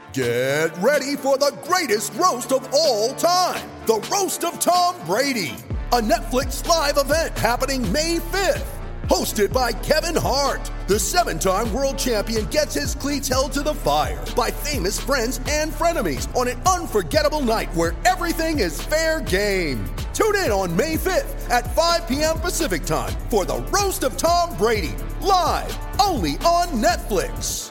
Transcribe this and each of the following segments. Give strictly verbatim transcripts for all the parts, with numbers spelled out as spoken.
Get ready for the greatest roast of all time, the Roast of Tom Brady, a Netflix live event happening May fifth. Hosted by Kevin Hart, the seven-time world champion gets his cleats held to the fire by famous friends and frenemies on an unforgettable night where everything is fair game. Tune in on May fifth at five p.m. Pacific time for the Roast of Tom Brady, live only on Netflix.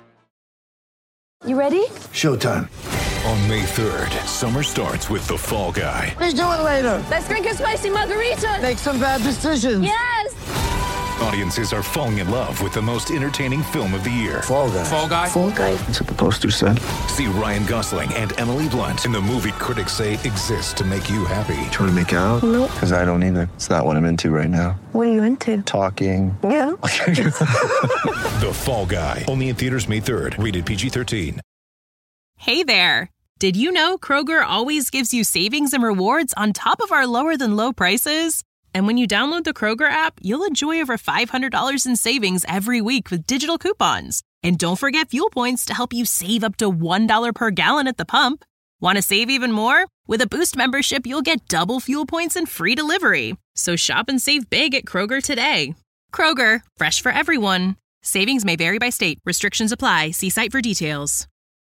You ready? Showtime. On May third, summer starts with The Fall Guy. Let's do it later. Let's drink a spicy margarita. Make some bad decisions. Yes! Audiences are falling in love with the most entertaining film of the year. Fall Guy. Fall Guy? Fall Guy. That's what the poster said. See Ryan Gosling and Emily Blunt in the movie critics say exists to make you happy. Trying to make it out? Nope. Because I don't either. It's not what I'm into right now. What are you into? Talking. Yeah. The Fall Guy. Only in theaters May third. Rated P G thirteen. Hey there. Did you know Kroger always gives you savings and rewards on top of our lower than low prices? And when you download the Kroger app, you'll enjoy over five hundred dollars in savings every week with digital coupons. And don't forget fuel points to help you save up to one dollar per gallon at the pump. Want to save even more? With a Boost membership, you'll get double fuel points and free delivery. So shop and save big at Kroger today. Kroger, fresh for everyone. Savings may vary by state. Restrictions apply. See site for details.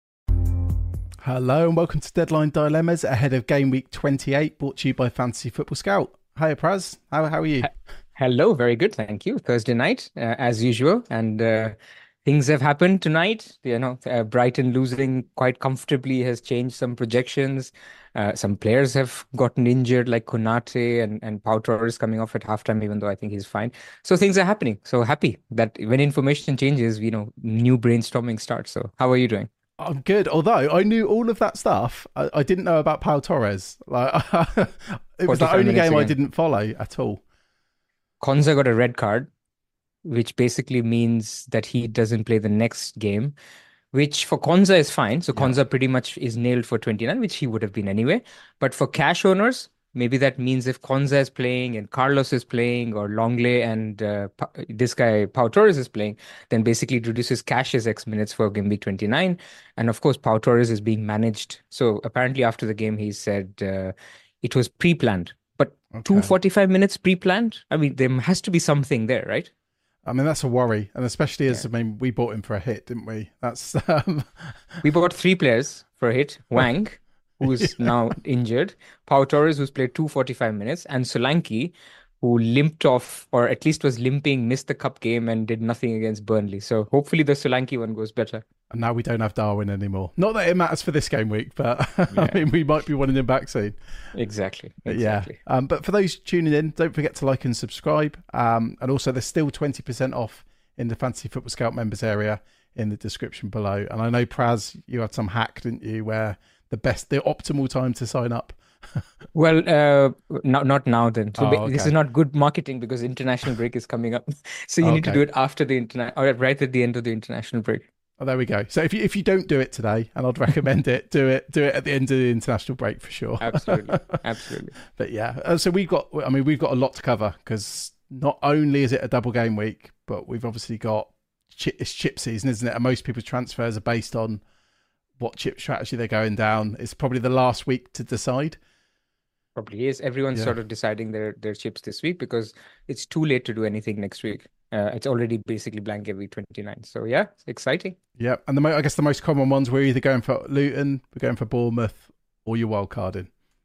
Hello and welcome to Deadline Dilemmas ahead of Game Week twenty-eight, brought to you by Fantasy Football Scout. Hi, Praz. How, how are you? Hello, very good, thank you. Thursday night, uh, as usual, and uh, things have happened tonight. You know, uh, Brighton losing quite comfortably has changed some projections. Uh, some players have gotten injured, like Konate, and, and Pau Torres coming off at halftime, even though I think he's fine. So things are happening. So happy that when information changes, you know, new brainstorming starts. So how are you doing? I'm good. Although I knew all of that stuff, I, I didn't know about Pau Torres. Like, it was the only game again. I didn't follow at all. Konza got a red card, which basically means that he doesn't play the next game, which for Konza is fine. So yeah. Konza pretty much is nailed for twenty-nine, which he would have been anyway. But for cash owners, maybe that means if Konza is playing and Carlos is playing, or Longley and uh, this guy Pau Torres is playing, then basically it reduces Cash's X minutes for game week twenty-nine. And of course, Pau Torres is being managed. So apparently after the game, he said uh, it was pre-planned. But okay. two forty-five minutes pre-planned? I mean, there has to be something there, right? I mean, that's a worry. And especially as, yeah. I mean, we bought him for a hit, didn't we? That's um... We bought three players for a hit. Wang, who's yeah. now injured, Pau Torres, who's played two forty-five minutes, and Solanke, who limped off, or at least was limping, missed the cup game and did nothing against Burnley. So hopefully the Solanke one goes better. And now we don't have Darwin anymore. Not that it matters for this game week, but yeah. I mean, we might be wanting him back soon. Exactly. exactly. Yeah. Um, but for those tuning in, don't forget to like and subscribe. Um, and also, there's still twenty percent off in the Fantasy Football Scout members area in the description below. And I know, Praz, you had some hack, didn't you, where the best, the optimal time to sign up. Well, uh, not not now then. So oh, ba- okay. This is not good marketing because international break is coming up. So you okay. need to do it after the internet, or right at the end of the international break. Oh, there we go. So if you if you don't do it today, and I'd recommend it, do it do it at the end of the international break for sure. Absolutely, absolutely. But yeah, uh, so we've got. I mean, we've got a lot to cover because not only is it a double game week, but we've obviously got chip, it's chip season, isn't it? And most people's transfers are based on what chip strategy they're going down. It's probably the last week to decide. Probably is. Everyone's yeah. sort of deciding their, their chips this week because it's too late to do anything next week. Uh, it's already basically blank every twenty-nine. So yeah, it's exciting. Yeah, and the mo- I guess the most common ones, we're either going for Luton, we're going for Bournemouth, or you're wildcarding.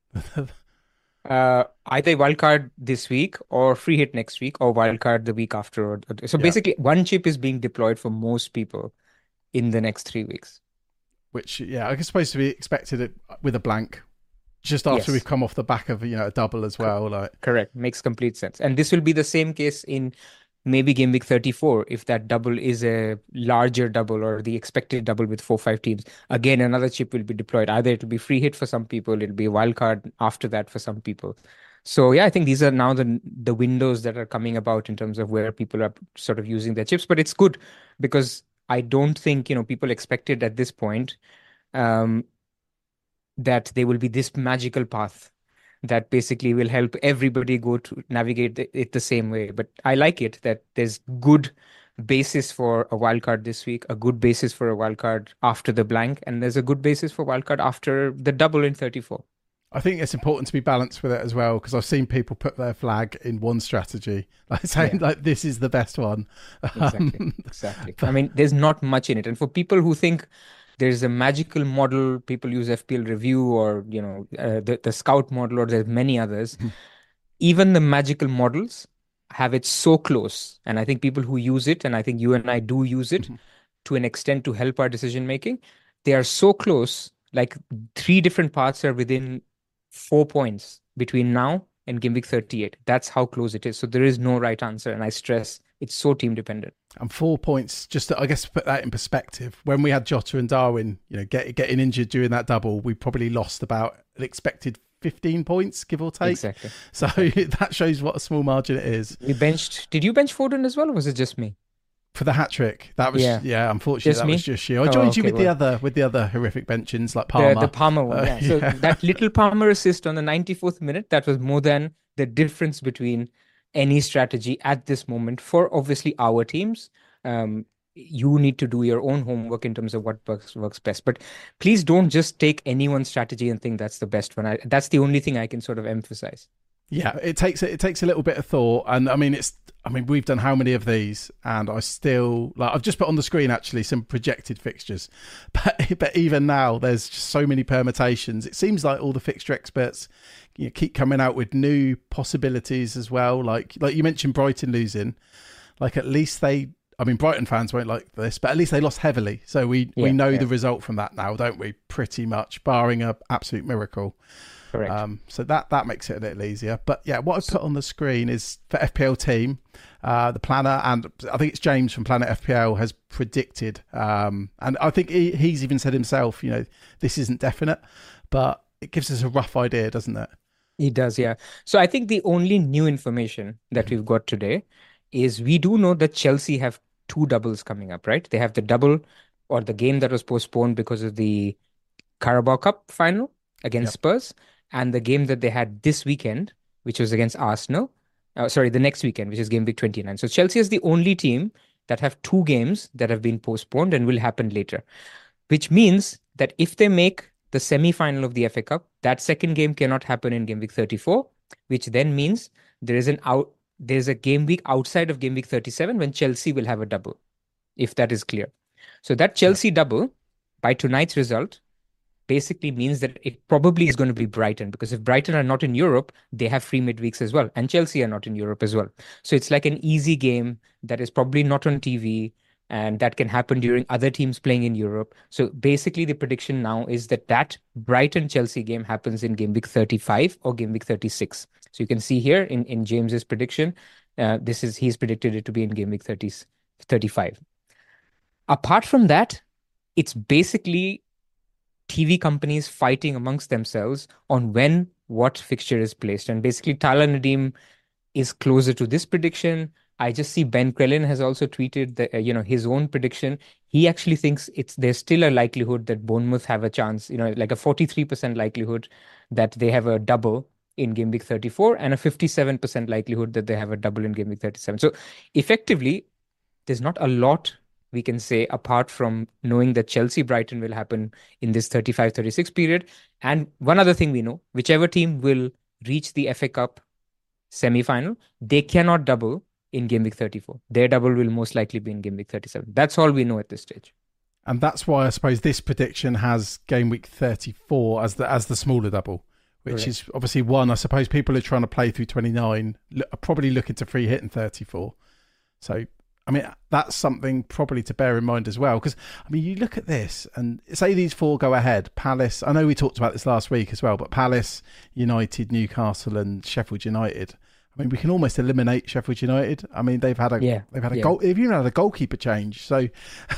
uh, either wildcard this week, or free hit next week, or wildcard the week after. Or, so yeah. basically, one chip is being deployed for most people in the next three weeks. Which, yeah, I guess supposed to be expected with a blank. Just after yes. we've come off the back of, you know, a double as well. Like Correct. Makes complete sense. And this will be the same case in maybe game week thirty-four, if that double is a larger double or the expected double with four, five teams. Again, another chip will be deployed. Either it will be free hit for some people, it'll be a wild card after that for some people. So yeah, I think these are now the the windows that are coming about in terms of where people are sort of using their chips. But it's good because I don't think, you know, people expected at this point um, that there will be this magical path that basically will help everybody go to navigate it the same way. But I like it that there's good basis for a wildcard this week, a good basis for a wildcard after the blank, and there's a good basis for wildcard after the double in thirty-four. I think it's important to be balanced with it as well, because I've seen people put their flag in one strategy, like saying Yeah. like this is the best one. Exactly. Um, Exactly. I mean, there's not much in it. And for people who think there's a magical model, people use F P L Review or, you know, uh, the, the Scout model, or there's many others. Even the magical models have it so close. And I think people who use it, and I think you and I do use it to an extent to help our decision making, they are so close, like three different parts are within four points between now and game week thirty-eight. That's how close it is. So there is no right answer. And I stress it's so team dependent. And four points, just to, I guess to put that in perspective, when we had Jota and Darwin, you know, get, getting injured during that double, we probably lost about an expected fifteen points, give or take. Exactly. So that shows what a small margin it is. You benched, did you bench Foden as well, or was it just me? For the hat trick, that was yeah. Yeah. Unfortunately, Just that me? was just you. I Oh, joined you okay, with the well. other with the other horrific benchings like Palmer. The, the Palmer one, Uh, yeah. So yeah. that little Palmer assist on the ninety-fourth minute, that was more than the difference between any strategy at this moment for obviously our teams. Um, you need to do your own homework in terms of what works works best. But please don't just take anyone's strategy and think that's the best one. I, that's the only thing I can sort of emphasize. Yeah, it takes it takes a little bit of thought, and I mean it's I mean we've done how many of these, and I still like I've just put on the screen actually some projected fixtures, but but even now there's just so many permutations. It seems like all the fixture experts, you know, keep coming out with new possibilities as well. Like like you mentioned Brighton losing, like at least they. I mean, Brighton fans won't like this, but at least they lost heavily, so we we Yeah, know yeah. the result from that now, don't we? Pretty much, barring a absolute miracle. Correct. Um, so that that makes it a little easier. But yeah, what I've put on the screen is for F P L team, uh, the planner, and I think it's James from Planet F P L has predicted, um, and I think he, he's even said himself, you know, this isn't definite, but it gives us a rough idea, doesn't it? He does, yeah. So I think the only new information that we've got today is we do know that Chelsea have two doubles coming up, right? They have the double or the game that was postponed because of the Carabao Cup final against Yep. Spurs, and the game that they had this weekend, which was against Arsenal. Uh, sorry, the next weekend, which is game week twenty-nine. So Chelsea is the only team that have two games that have been postponed and will happen later, which means that if they make the semi-final of the F A Cup, that second game cannot happen in game week thirty-four, which then means there is an out there's a game week outside of game week thirty-seven when Chelsea will have a double, if that is clear. So that Chelsea double, by tonight's result, basically means that it probably is going to be Brighton, because if Brighton are not in Europe, they have free midweeks as well, and Chelsea are not in Europe as well. So it's like an easy game that is probably not on T V, and that can happen during other teams playing in Europe. So basically the prediction now is that that Brighton-Chelsea game happens in game week thirty-five or game week thirty-six. So you can see here in, in James's prediction, uh, this is he's predicted it to be in game week thirty, thirty-five. Apart from that, it's basically T V companies fighting amongst themselves on when what fixture is placed. And basically Tyler Nadeem is closer to this prediction. I just see Ben Crellin has also tweeted that, uh, you know, his own prediction. He actually thinks it's there's still a likelihood that Bournemouth have a chance, you know, like a forty-three percent likelihood that they have a double in game week thirty-four and a fifty-seven percent likelihood that they have a double in game week thirty-seven. So effectively, there's not a lot we can say apart from knowing that Chelsea Brighton will happen in this thirty-five thirty-six period. And one other thing we know, whichever team will reach the F A Cup semi-final, they cannot double in game week thirty-four. Their double will most likely be in game week thirty-seven. That's all we know at this stage. And that's why I suppose this prediction has game week thirty-four as the as the smaller double, which Correct. is obviously one. I suppose people are trying to play through twenty-nine, are probably looking to free hit in thirty-four. So, I mean, that's something probably to bear in mind as well. Because, I mean, you look at this and say these four go ahead. Palace, I know we talked about this last week as well, but Palace, United, Newcastle and Sheffield United. I mean, we can almost eliminate Sheffield United. I mean, they've had a Yeah, they've had a yeah. goal. They've even had a goalkeeper change. So,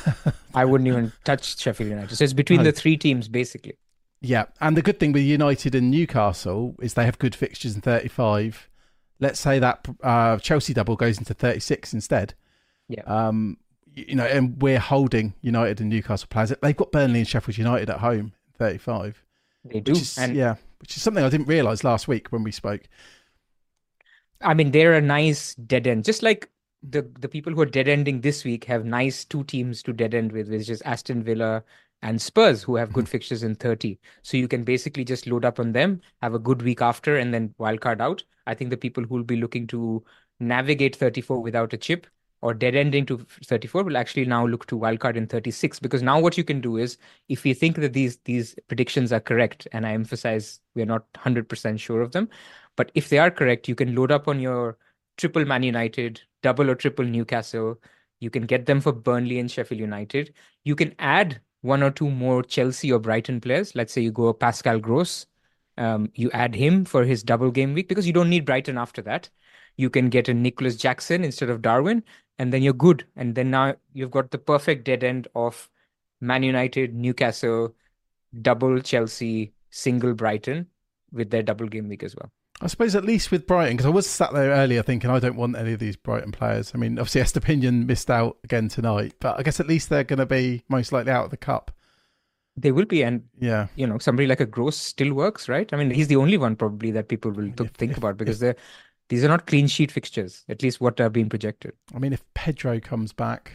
I wouldn't even touch Sheffield United. So it's between No. the three teams, basically. yeah. And the good thing with United and Newcastle is they have good fixtures in thirty-five. Let's say that uh, Chelsea double goes into thirty-six instead. Yeah. Um, you, you know, and we're holding United and Newcastle players. They've got Burnley and Sheffield United at home, thirty-five. They do. Which is, And yeah, which is something I didn't realise last week when we spoke. I mean, they're a nice dead end. Just like the the people who are dead ending this week have nice two teams to dead end with, which is Aston Villa and Spurs, who have good fixtures in thirty. So you can basically just load up on them, have a good week after, and then wildcard out. I think the people who will be looking to navigate thirty-four without a chip or dead ending to thirty-four will actually now look to wildcard in thirty-six, because now what you can do is, if you think that these these predictions are correct, and I emphasize we're not one hundred percent sure of them, but if they are correct, you can load up on your triple Man United, double or triple Newcastle. You can get them for Burnley and Sheffield United. You can add one or two more Chelsea or Brighton players. Let's say you go Pascal Gross. Um, you add him for his double game week, because you don't need Brighton after that. You can get a Nicholas Jackson instead of Darwin, and then you're good. And then now you've got the perfect dead end of Man United, Newcastle, double Chelsea, single Brighton with their double game week as well. I suppose at least with Brighton, because I was sat there earlier thinking I don't want any of these Brighton players. I mean, obviously Estepinian missed out again tonight, but I guess at least they're going to be most likely out of the cup. They will be, and yeah, you know, somebody like a Gross still works, right? I mean, he's the only one probably that people will th- if, think if, about, because if, they're these are not clean sheet fixtures, at least what are being projected. I mean, if Pedro comes back,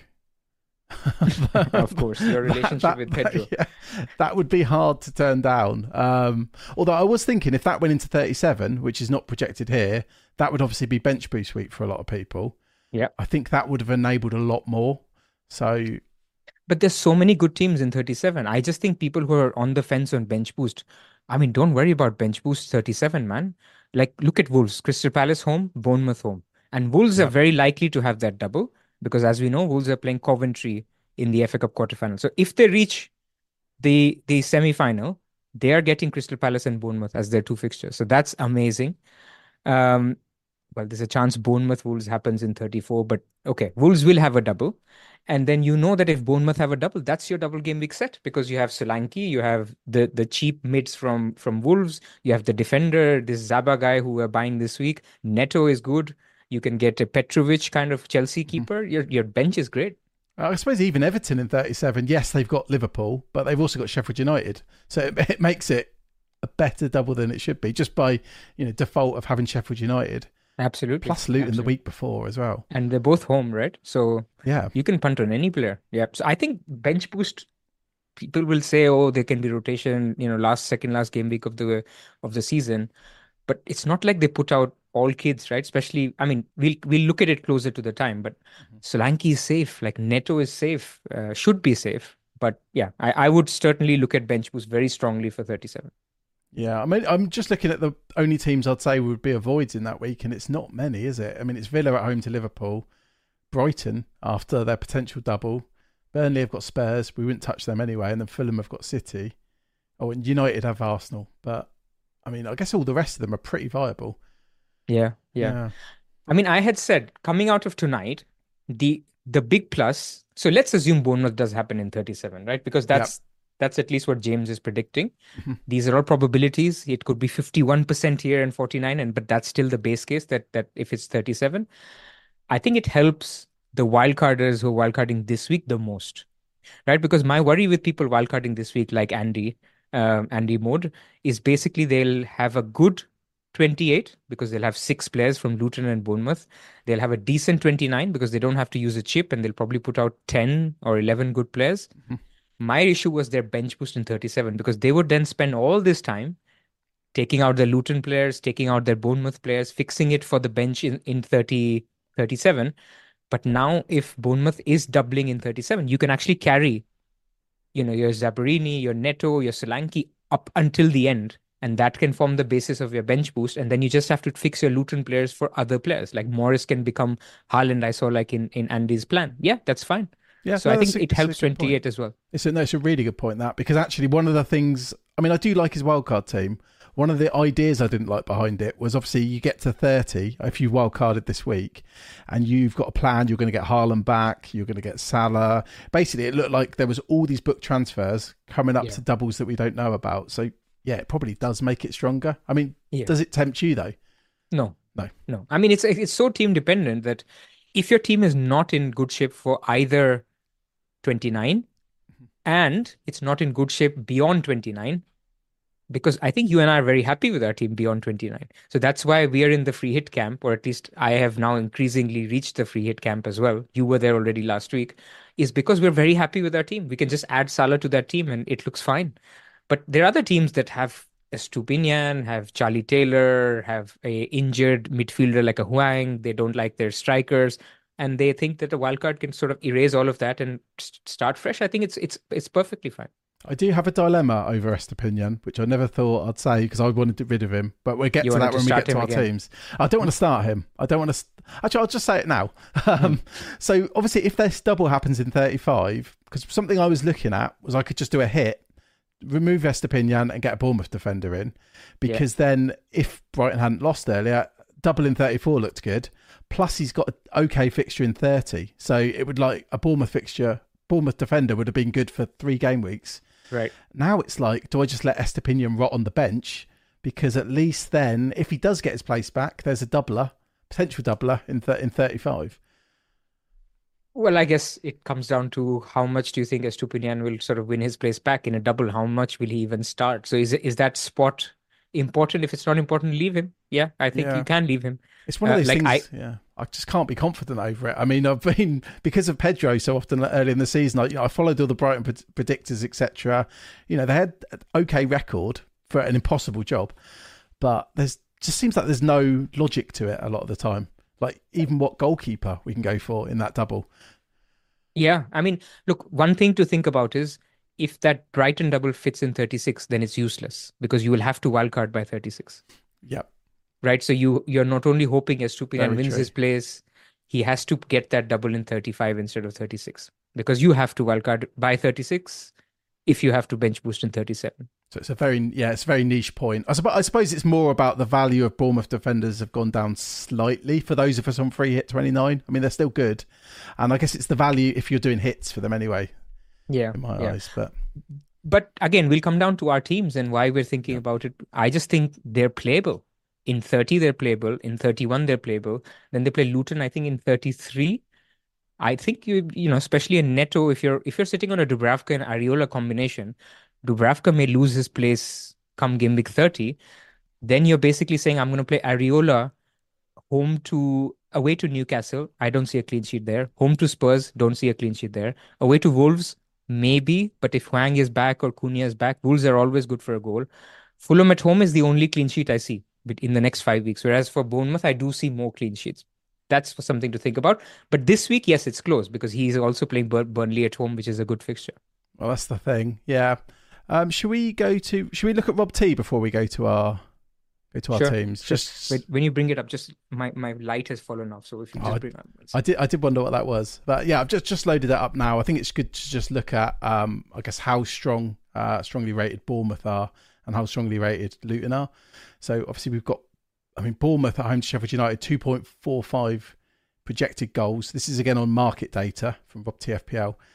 of course, your relationship that, that, with Pedro, that, yeah, that would be hard to turn down. Um, although I was thinking, if that went into thirty-seven, which is not projected here, that would obviously be bench boost week for a lot of people. Yeah, I think that would have enabled a lot more. So, but there's so many good teams in thirty-seven. I just think people who are on the fence on bench boost, I mean, don't worry about bench boost thirty-seven, man. Like, look at Wolves, Crystal Palace home, Bournemouth home, and Wolves yep. are very likely to have that double. Because as we know, Wolves are playing Coventry in the F A Cup quarterfinal. So if they reach the the semi-final, they are getting Crystal Palace and Bournemouth as their two fixtures. So that's amazing. Um, well, there's a chance Bournemouth Wolves happens in thirty-four, but okay, Wolves will have a double. And then you know that if Bournemouth have a double, that's your double game week set, because you have Solanke, you have the the cheap mids from from Wolves, you have the defender, this Zaba guy who we're buying this week. Neto is good. You can get a Petrovic kind of Chelsea keeper. Your your bench is great. I suppose even Everton in thirty-seven, yes, they've got Liverpool, but they've also got Sheffield United. So it, it makes it a better double than it should be, just by, you know, default of having Sheffield United. Absolutely. Plus Luton Absolutely. the week before as well. And they're both home, right? So yeah, you can punt on any player. Yeah. So I think bench boost, people will say, oh, there can be rotation, you know, last, second last game week of the of the season. But it's not like they put out all kids, right? Especially, I mean, we'll we'll look at it closer to the time, but mm-hmm. Solanke is safe, like Neto is safe, uh, should be safe. But yeah, I, I would certainly look at bench boost very strongly for thirty-seven. Yeah, I mean, I'm just looking at the only teams I'd say would be avoids in that week, and it's not many, is it? I mean, it's Villa at home to Liverpool, Brighton after their potential double, Burnley have got Spurs, we wouldn't touch them anyway, and then Fulham have got City. Oh, and United have Arsenal, but I mean, I guess all the rest of them are pretty viable. Yeah, yeah. yeah. I mean, I had said coming out of tonight, the the big plus. So let's assume Bournemouth does happen in thirty-seven, right? Because that's yep. that's at least what James is predicting. Mm-hmm. These are all probabilities. It could be fifty-one percent here and forty-nine, and but that's still the base case that that if it's thirty-seven, I think it helps the wildcarders who are wildcarding this week the most, right? Because my worry with people wildcarding this week, like Andy. Um, Andy Mode, is basically they'll have a good twenty-eight because they'll have six players from Luton and Bournemouth. They'll have a decent twenty-nine because they don't have to use a chip, and they'll probably put out ten or eleven good players. Mm-hmm. My issue was their bench boost in thirty-seven, because they would then spend all this time taking out their Luton players, taking out their Bournemouth players, fixing it for the bench in, in thirty, thirty-seven. But now if Bournemouth is doubling in thirty-seven, you can actually carry you know, your Zabarini, your Neto, your Solanke up until the end. And that can form the basis of your bench boost. And then you just have to fix your Luton players for other players. Like Morris can become Haaland, I saw like in, in Andy's plan. Yeah, that's fine. Yeah, so no, I think a, it helps twenty-eight point. As well. It's a, no, it's a really good point, that, because actually one of the things, I mean, I do like his wildcard team. One of the ideas I didn't like behind it was obviously you get to thirty if you wildcarded this week and you've got a plan, you're going to get Haaland back, you're going to get Salah. Basically, it looked like there was all these book transfers coming up yeah. to doubles that we don't know about. So, yeah, it probably does make it stronger. I mean, yeah. does it tempt you, though? No. No. No. I mean, it's it's so team dependent that if your team is not in good shape for either twenty-nine mm-hmm. and it's not in good shape beyond twenty-nine, because I think you and I are very happy with our team beyond twenty-nine. So that's why we are in the free hit camp, or at least I have now increasingly reached the free hit camp as well. You were there already last week, is because we're very happy with our team. We can just add Salah to that team and it looks fine. But there are other teams that have Estupiñán, have Charlie Taylor, have a injured midfielder like a Huang. They don't like their strikers, and they think that a wildcard can sort of erase all of that and start fresh. I think it's it's it's perfectly fine. I do have a dilemma over Estupiñán, which I never thought I'd say because I wanted to get rid of him. But we'll get You to wanted that to when we start get to him our again. teams. I don't want to start him. I don't want to. St- Actually, I'll just say it now. Um, so obviously, if this double happens in thirty-five, because something I was looking at was I could just do a hit, remove Estupiñán and get a Bournemouth defender in, because then if Brighton hadn't lost earlier, double in thirty-four looked good. Plus, he's got an okay fixture in thirty, so it would like a Bournemouth fixture. Bournemouth defender would have been good for three game weeks. Right. Now it's like, do I just let Estupiñán rot on the bench? Because at least then, if he does get his place back, there's a doubler, potential doubler in th- in thirty-five. Well, I guess it comes down to how much do you think Estupiñán will sort of win his place back in a double? How much will he even start? So is is that spot important? If it's not important, leave him. Yeah, I think Yeah. you can leave him. It's one of Uh, those like things. I- yeah, I just can't be confident over it. I mean, I've been because of Pedro so often early in the season. I, you know, I followed all the Brighton pred- predictors, et cetera. You know, they had an okay record for an impossible job, but there's just seems like there's no logic to it a lot of the time. Like even what goalkeeper we can go for in that double. Yeah, I mean, look, one thing to think about is if that Brighton double fits in thirty-six, then it's useless because you will have to wildcard by thirty-six. Yep. Right, so you you're not only hoping Estupiñán Very wins true. his place, he has to get that double in thirty-five instead of thirty-six because you have to wildcard by thirty-six if you have to bench boost in thirty-seven. So it's a very yeah, it's a very niche point. I suppose, I suppose it's more about the value of Bournemouth defenders have gone down slightly for those of us on free hit twenty-nine. I mean, they're still good, and I guess it's the value if you're doing hits for them anyway. Yeah, In my yeah. eyes, but But again, we'll come down to our teams and why we're thinking about it. I just think they're playable. In thirty, they're playable. In thirty-one, they're playable. Then they play Luton, I think, in thirty-three. I think you you know, especially in Neto, if you're if you're sitting on a Dubravka and Areola combination, Dubravka may lose his place come game week thirty. Then you're basically saying, I'm going to play Areola home to away to Newcastle. I don't see a clean sheet there. Home to Spurs, don't see a clean sheet there. Away to Wolves, maybe, but if Huang is back or Cunha is back, Wolves are always good for a goal. Fulham at home is the only clean sheet I see in the next five weeks. Whereas for Bournemouth, I do see more clean sheets. That's for something to think about. But this week, yes, it's close because he's also playing Bur- Burnley at home, which is a good fixture. well, that's the thing. Yeah. Um, should we go to? Should we look at Rob T before we go to our go to our Sure, teams? sure. Just Wait, when you bring it up, just my, my light has fallen off. So if you Oh, just bring it up. I did. I did wonder what that was, but yeah, I've just just loaded that up now. I think it's good to just look at, um, I guess, how strong, uh, strongly rated Bournemouth are and how strongly rated Luton are. So obviously we've got, I mean, Bournemouth at home to Sheffield United, two point four five projected goals. This is again on market data from Rob T F P L.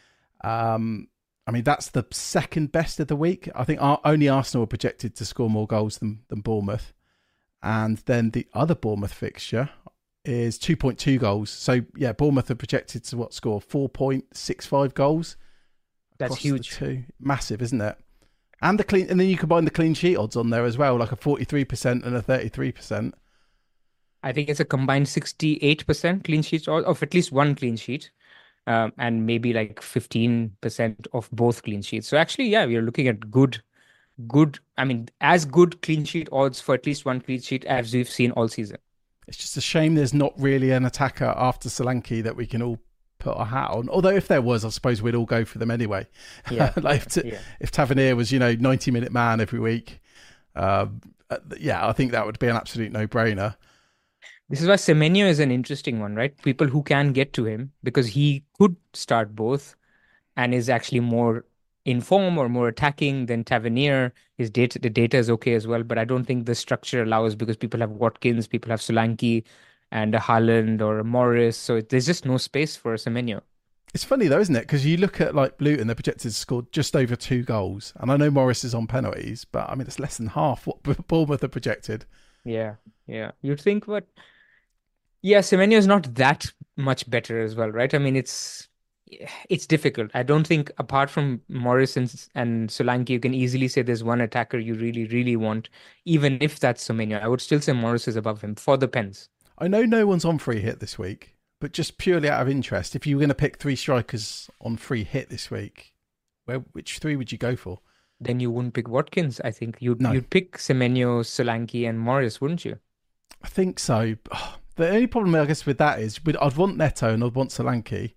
Um, I mean, that's the second best of the week. I think our, only Arsenal are projected to score more goals than than Bournemouth, and then the other Bournemouth fixture is two point two goals. So yeah, Bournemouth are projected to what score four point six five goals. That's across the huge. two. Massive, isn't it? And the clean, and then you combine the clean sheet odds on there as well, like a forty-three percent and a thirty-three percent. I think it's a combined sixty-eight percent clean sheets, or of at least one clean sheet, um, and maybe like fifteen percent of both clean sheets. So actually, yeah, we are looking at good, good. I mean, as good clean sheet odds for at least one clean sheet as we've seen all season. It's just a shame there's not really an attacker after Solanke that we can all put our hat on. Although if there was, I suppose we'd all go for them anyway. Yeah, like if, t- yeah. if Tavernier was, you know, ninety minute man every week, um, uh, yeah, I think that would be an absolute no brainer. This is why Semenyo is an interesting one, right? People who can get to him because he could start both and is actually more in form or more attacking than Tavernier. His data, the data is okay as well, but I don't think the structure allows because people have Watkins, people have Solanke and a Haaland or a Morris. So it, there's just no space for Semenyo. It's funny though, isn't it? Because you look at like Luton, they're projected to score just over two goals. And I know Morris is on penalties, but I mean, it's less than half what Bournemouth are projected. Yeah, yeah. You'd think, but yeah, Semenyo is not that much better as well, right? I mean, it's it's difficult. I don't think apart from Morris and, and Solanke, you can easily say there's one attacker you really, really want, even if that's Semenyo. I would still say Morris is above him for the Pens. I know no one's on free hit this week, but just purely out of interest, if you were going to pick three strikers on free hit this week, where which three would you go for? Then you wouldn't pick Watkins, I think. You'd, No. you'd pick Semenyo, Solanke, and Morris, wouldn't you? I think so. The only problem, I guess, with that is I'd want Neto and I'd want Solanke.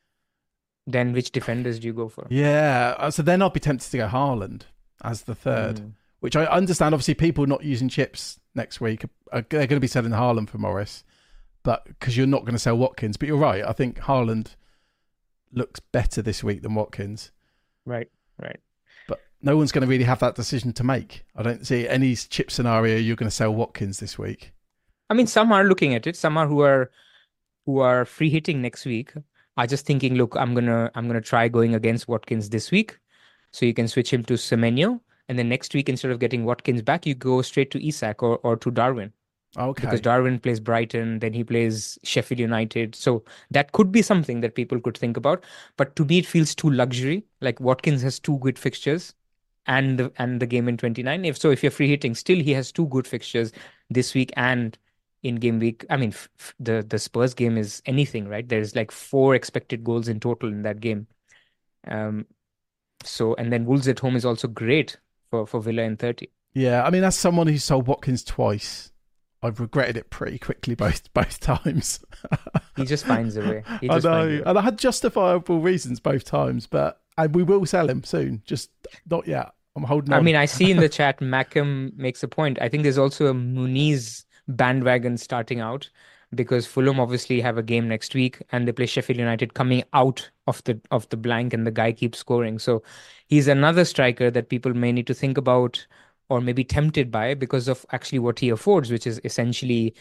Then which defenders do you go for? Yeah, so then I'd be tempted to go Haaland as the third, Mm. which I understand. Obviously, people not using chips next week, are, they're going to be selling Haaland for Morris, but because you're not going to sell Watkins. But you're right. I think Haaland looks better this week than Watkins. Right, right. But no one's going to really have that decision to make. I don't see any chip scenario you're going to sell Watkins this week. I mean, some are looking at it. Some are who are who are free hitting next week are just thinking, look, I'm gonna I'm gonna try going against Watkins this week, so you can switch him to Semenyo, and then next week instead of getting Watkins back, you go straight to Isak or or to Darwin. Okay. Because Darwin plays Brighton, then he plays Sheffield United. So that could be something that people could think about. But to me, it feels too luxury. Like Watkins has two good fixtures and the, and the game in twenty-nine. If so, if you're free hitting, still he has two good fixtures this week and in game week. I mean, f- f- the, the Spurs game is anything, right? There's like four expected goals in total in that game. Um, so, and then Wolves at home is also great for, for Villa in thirty. Yeah, I mean, as someone who sold Watkins twice, I've regretted it pretty quickly both both times. He just finds a way. He I just know, finds a way. and I had justifiable reasons both times, but and we will sell him soon. Just not yet. I'm holding on. I mean, I see in the chat, Mackham makes a point. I think there's also a Muniz bandwagon starting out because Fulham obviously have a game next week and they play Sheffield United coming out of the of the blank and the guy keeps scoring. So he's another striker that people may need to think about or maybe tempted by because of actually what he affords, which is essentially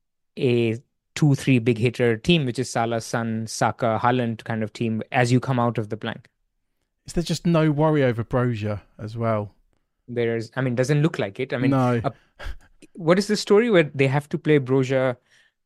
a two, three big hitter team, which is Salah, Son, Saka, Haaland kind of team as you come out of the blank. Is there just no worry over Brozier as well? There's, I mean, doesn't look like it. I mean, no. uh, what is the story where they have to play Brozier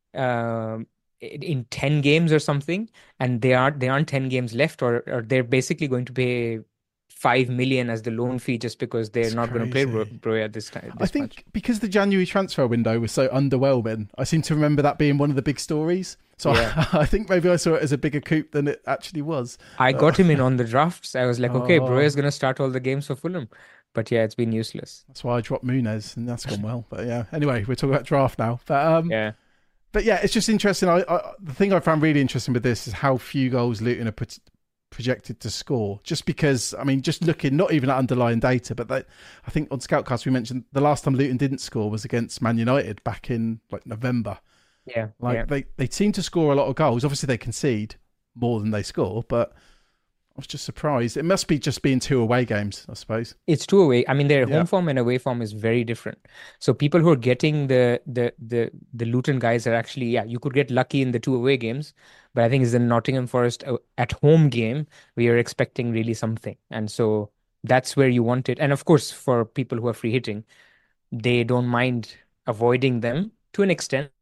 um, in ten games or something, and they aren't they aren't ten games left, or, or they're basically going to pay five million as the loan fee just because they're It's not going to play Bro- crazy. Brozier this time. I this think much. because the January transfer window was so underwhelming, I seem to remember that being one of the big stories. So Yeah. I, I think maybe I saw it as a bigger coup than it actually was. I got him in on the drafts. I was like, okay, Oh. Brozier's going to start all the games for Fulham, but yeah, it's been useless. That's why I dropped Munez, and that's gone well. But yeah, anyway, we're talking about draft now. But um, Yeah. but yeah, it's just interesting. I, I the thing I found really interesting with this is how few goals Luton are put, projected to score. Just because, I mean, just looking not even at underlying data, but they, I think on Scoutcast we mentioned the last time Luton didn't score was against Man United back in like November. Yeah. Like yeah. they they seem to score a lot of goals. Obviously, they concede more than they score, but I was just surprised. It must be just being two away games, I suppose. It's two away. I mean, their Yeah. home form and away form is very different. So people who are getting the the the the Luton guys are actually, yeah, you could get lucky in the two away games, but I think it's the Nottingham Forest uh, at home game where you're expecting really something, and so that's where you want it. And of course, for people who are free hitting, they don't mind avoiding them to an extent.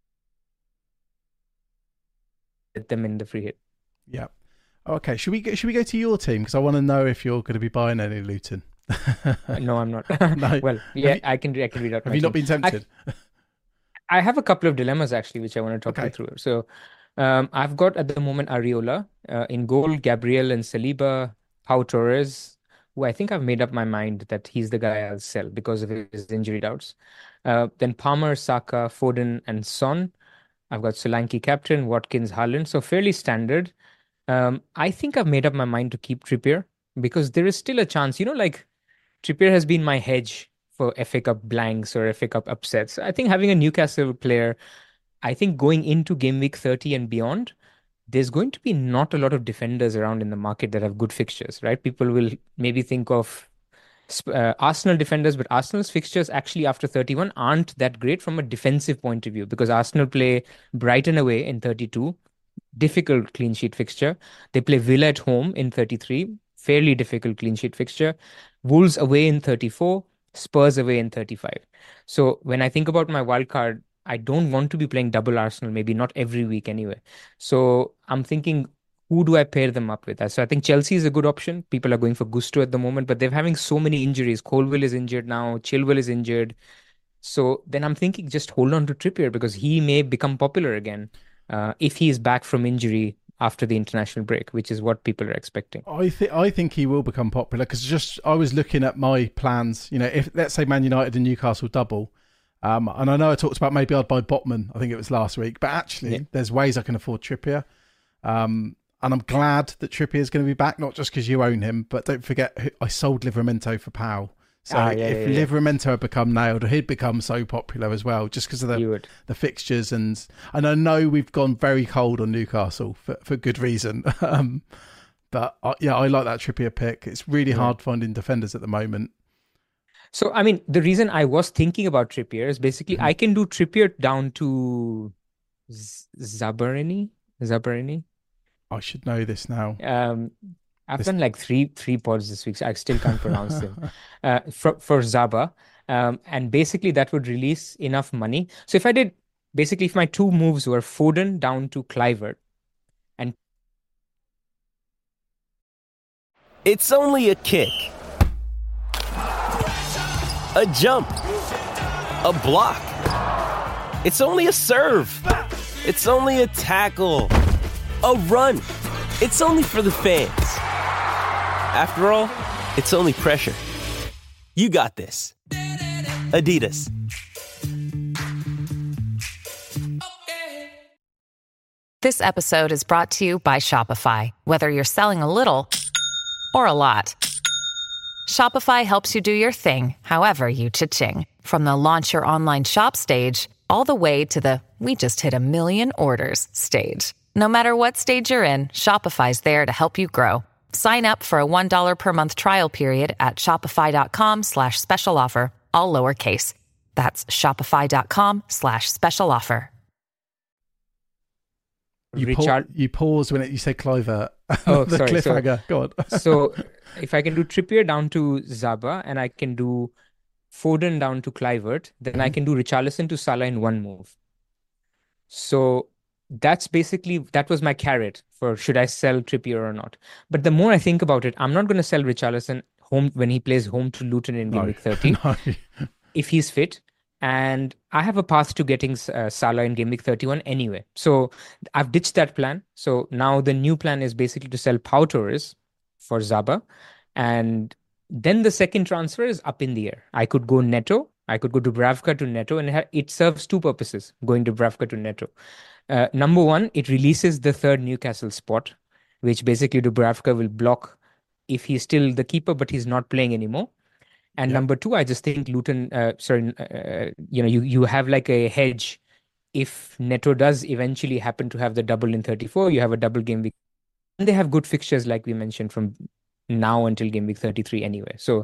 Get them in the free hit. Yeah. Okay. Should we go, should we go to your team because I want to know if you're going to be buying any Luton. No, I'm not. No. Well, yeah, you- I can I can read out. Have my you not team. been tempted? I have a couple of dilemmas actually, which I want to talk Okay. you through. So, um, I've got at the moment Areola uh, in goal, Gabriel and Saliba, Pau Torres, who I think I've made up my mind that he's the guy I'll sell because of his injury doubts. Uh, then Palmer, Saka, Foden, and Son. I've got Solanke captain, Watkins, Haaland. So fairly standard. Um, I think I've made up my mind to keep Trippier because there is still a chance. You know, like Trippier has been my hedge for F A Cup blanks or F A Cup upsets. I think having a Newcastle player, I think going into game week thirty and beyond, there's going to be not a lot of defenders around in the market that have good fixtures, right? People will maybe think of sp- uh, Arsenal defenders, but Arsenal's fixtures actually after thirty-one aren't that great from a defensive point of view because Arsenal play Brighton away in thirty-two, difficult clean sheet fixture. They play Villa at home in thirty-three, fairly difficult clean sheet fixture. Wolves away in thirty-four, Spurs away in thirty-five. So when I think about my wild card, I don't want to be playing double Arsenal, maybe not every week anyway. So I'm thinking who do I pair them up with? So I think Chelsea is a good option. People are going for Gusto at the moment, but they're having so many injuries. Colwill is injured now. Chilwell is injured. So then I'm thinking just hold on to Trippier because he may become popular again uh, if he is back from injury after the international break, which is what people are expecting. I think I think he will become popular because just I was looking at my plans. You know, if let's say Man United and Newcastle double, um, and I know I talked about maybe I'd buy Botman. I think it was last week, but actually yeah. there's ways I can afford Trippier, um, and I'm glad that Trippier is going to be back. Not just because you own him, but don't forget I sold Livramento for Powell. So ah, yeah, if yeah, yeah. Livramento had become nailed, he'd become so popular as well, just because of the the fixtures and and I know we've gone very cold on Newcastle for, for good reason. um, but uh, yeah, I like that Trippier pick. It's really yeah. hard finding defenders at the moment. So I mean, the reason I was thinking about Trippier is basically mm-hmm. I can do Trippier down to Z- Zabarini. Zabarini. I should know this now. Um. I've done like three three pods this week, so I still can't pronounce them. Uh, for, for Zaba. Um, and basically that would release enough money. So if I did, basically if my two moves were Foden down to Kluivert and... It's only a kick. A jump. A block. It's only a serve. It's only a tackle. A run. It's only for the fans. After all, it's only pressure. You got this. Adidas. This episode is brought to you by Shopify. Whether you're selling a little or a lot, Shopify helps you do your thing, however you cha-ching. From the launch your online shop stage, all the way to the we just hit a million orders stage. No matter what stage you're in, Shopify's there to help you grow. Sign up for a one dollar per month trial period at shopify.com slash special offer, all lowercase. That's shopify.com slash special offer. You, Richard... pa- you pause when it, you say Kluivert. Oh, the sorry. cliffhanger. So, Go on. So if I can do Trippier down to Zaba and I can do Foden down to Kluivert, then mm-hmm. I can do Richarlison to Salah in one move. So that's basically, that was my carrot for should I sell Trippier or not. But the more I think about it, I'm not going to sell Richarlison home when he plays home to Luton in game no. week thirty. No. If he's fit. And I have a path to getting uh, Salah in game week thirty-one anyway. So I've ditched that plan. So now the new plan is basically to sell Pau Torres for Zaba. And then the second transfer is up in the air. I could go Neto. I could go Dubravka to Neto. And it serves two purposes, going Dubravka to Neto. Uh, number one, it releases the third Newcastle spot, which basically Dubravka will block if he's still the keeper, but he's not playing anymore. And yep. number two, I just think Luton, uh, sorry, uh, you know, you, you have like a hedge. If Neto does eventually happen to have the double in thirty-four, you have a double game week. And they have good fixtures, like we mentioned, from now until game week thirty-three anyway. So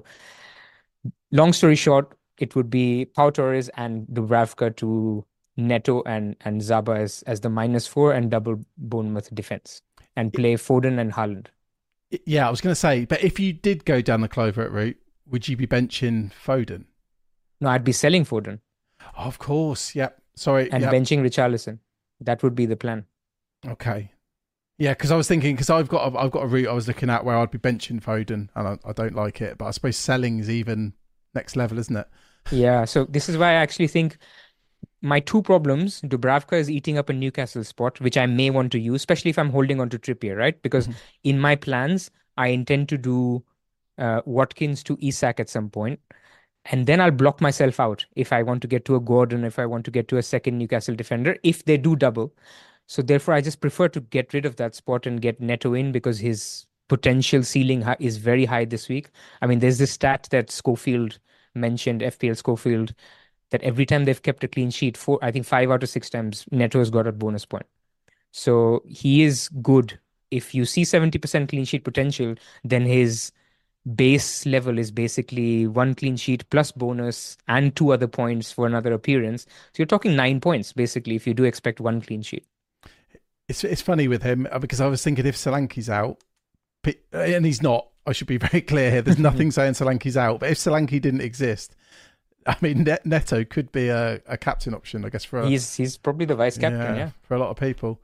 long story short, it would be Pau Torres and Dubravka to Neto and, and Zaba as, as the minus four and double Bournemouth defense and play Foden and Haaland. Yeah, I was going to say, but if you did go down the Kluivert route, would you be benching Foden? No, I'd be selling Foden. Oh, of course, yep. Sorry. And yep. benching Richarlison. That would be the plan. Okay. Yeah, because I was thinking, because I've got a, I've got a route I was looking at where I'd be benching Foden, and I, I don't like it, but I suppose selling is even next level, isn't it? Yeah, so this is why I actually think my two problems, Dubravka is eating up a Newcastle spot, which I may want to use, especially if I'm holding on to Trippier, right? Because mm-hmm. in my plans, I intend to do Uh, Watkins to Isak at some point, and then I'll block myself out if I want to get to a Gordon, if I want to get to a second Newcastle defender, if they do double. So therefore, I just prefer to get rid of that spot and get Neto in because his potential ceiling is very high this week. I mean, there's this stat that Schofield mentioned, F P L Schofield, that every time they've kept a clean sheet, four, I think five out of six times, Neto has got a bonus point. So he is good. If you see seventy percent clean sheet potential, then his base level is basically one clean sheet plus bonus and two other points for another appearance. So you're talking nine points basically if you do expect one clean sheet. It's it's funny with him because I was thinking if Solanke's out, and he's not, I should be very clear here. There's nothing saying Solanke's out, but if Solanke didn't exist, I mean Neto could be a, a captain option, I guess. For a, he's he's probably the vice captain, yeah, yeah, for a lot of people.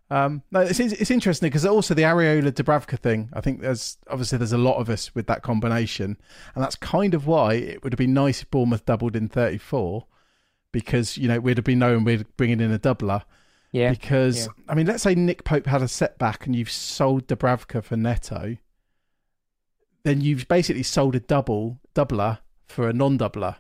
Um, no, it's it's interesting because also the Areola Dubravka thing. I think there's obviously there's a lot of us with that combination, and that's kind of why it would have been nice if Bournemouth doubled in thirty-four, because you know we'd have been knowing we're bringing in a doubler. Yeah. Because yeah. I mean, let's say Nick Pope had a setback and you've sold Dubravka for Neto, then you've basically sold a double doubler for a non-doubler.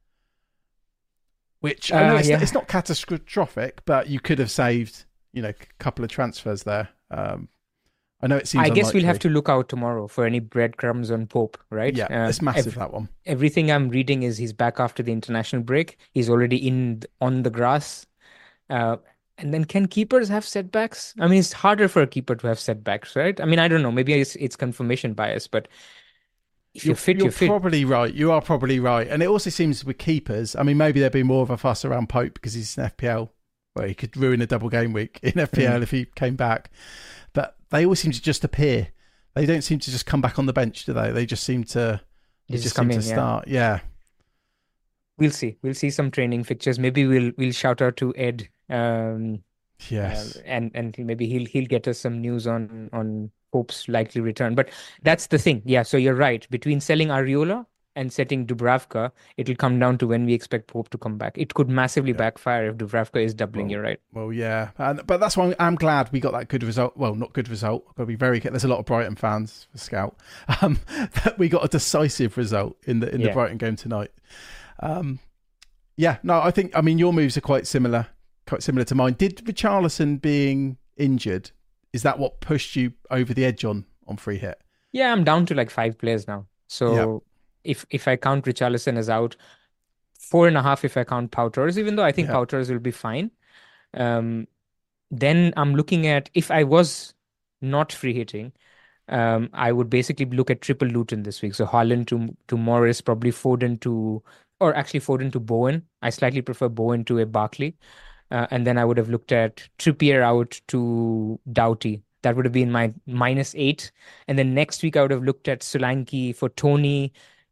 Which I know Uh, it's, yeah. it's not catastrophic, but you could have saved, you know, a couple of transfers there. Um, I know it seems. I guess we'll unlikely. have to look out tomorrow for any breadcrumbs on Pope, right? Yeah, Uh, it's massive ev- that one. Everything I'm reading is he's back after the international break. He's already in th- on the grass. Uh, and then can keepers have setbacks? I mean, it's harder for a keeper to have setbacks, right? I mean, I don't know. Maybe it's, it's confirmation bias, but if you're, You're, fit, you're you're fit. probably right. You are probably right. And it also seems with keepers, I mean, maybe there'd be more of a fuss around Pope because he's an F P L where he could ruin a double game week in F P L Mm. if he came back. But they always seem to just appear. They don't seem to just come back on the bench, do they? They just seem to, they They just just seem come to in, yeah. start. Yeah. We'll see. We'll see some training fixtures. Maybe we'll we'll shout out to Ed. Um, Yes. Uh, and and maybe he'll he'll get us some news on on Pope's likely return. But that's the thing. Yeah, so you're right. Between selling Areola and setting Dubravka, it'll come down to when we expect Pope to come back. It could massively Yeah. backfire if Dubravka is doubling. Well, You're right. Well, yeah. And, but that's why I'm, I'm glad we got that good result. Well, not good result. I've got to be very careful. There's a lot of Brighton fans for Scout. Um, that we got a decisive result in the in the Yeah. Brighton game tonight. Um, yeah. No, I think. I mean, your moves are quite similar. Quite similar to mine. Did Richarlison being injured, is that what pushed you over the edge on on free hit? Yeah, I'm down to like five players now. So if if I count Richarlison as out, four and a half if I count Pau Torres, even though I think Yeah. Pau Torres will be fine. Um, then I'm looking at, if I was not free hitting, um, I would basically look at triple Luton this week. So Haaland to to Morris, probably Foden to, or actually Foden to Bowen. I slightly prefer Bowen to a Barkley. Uh, and then I would have looked at Trippier out to Doughty. That would have been my minus eight. And then next week I would have looked at Solanke for Tony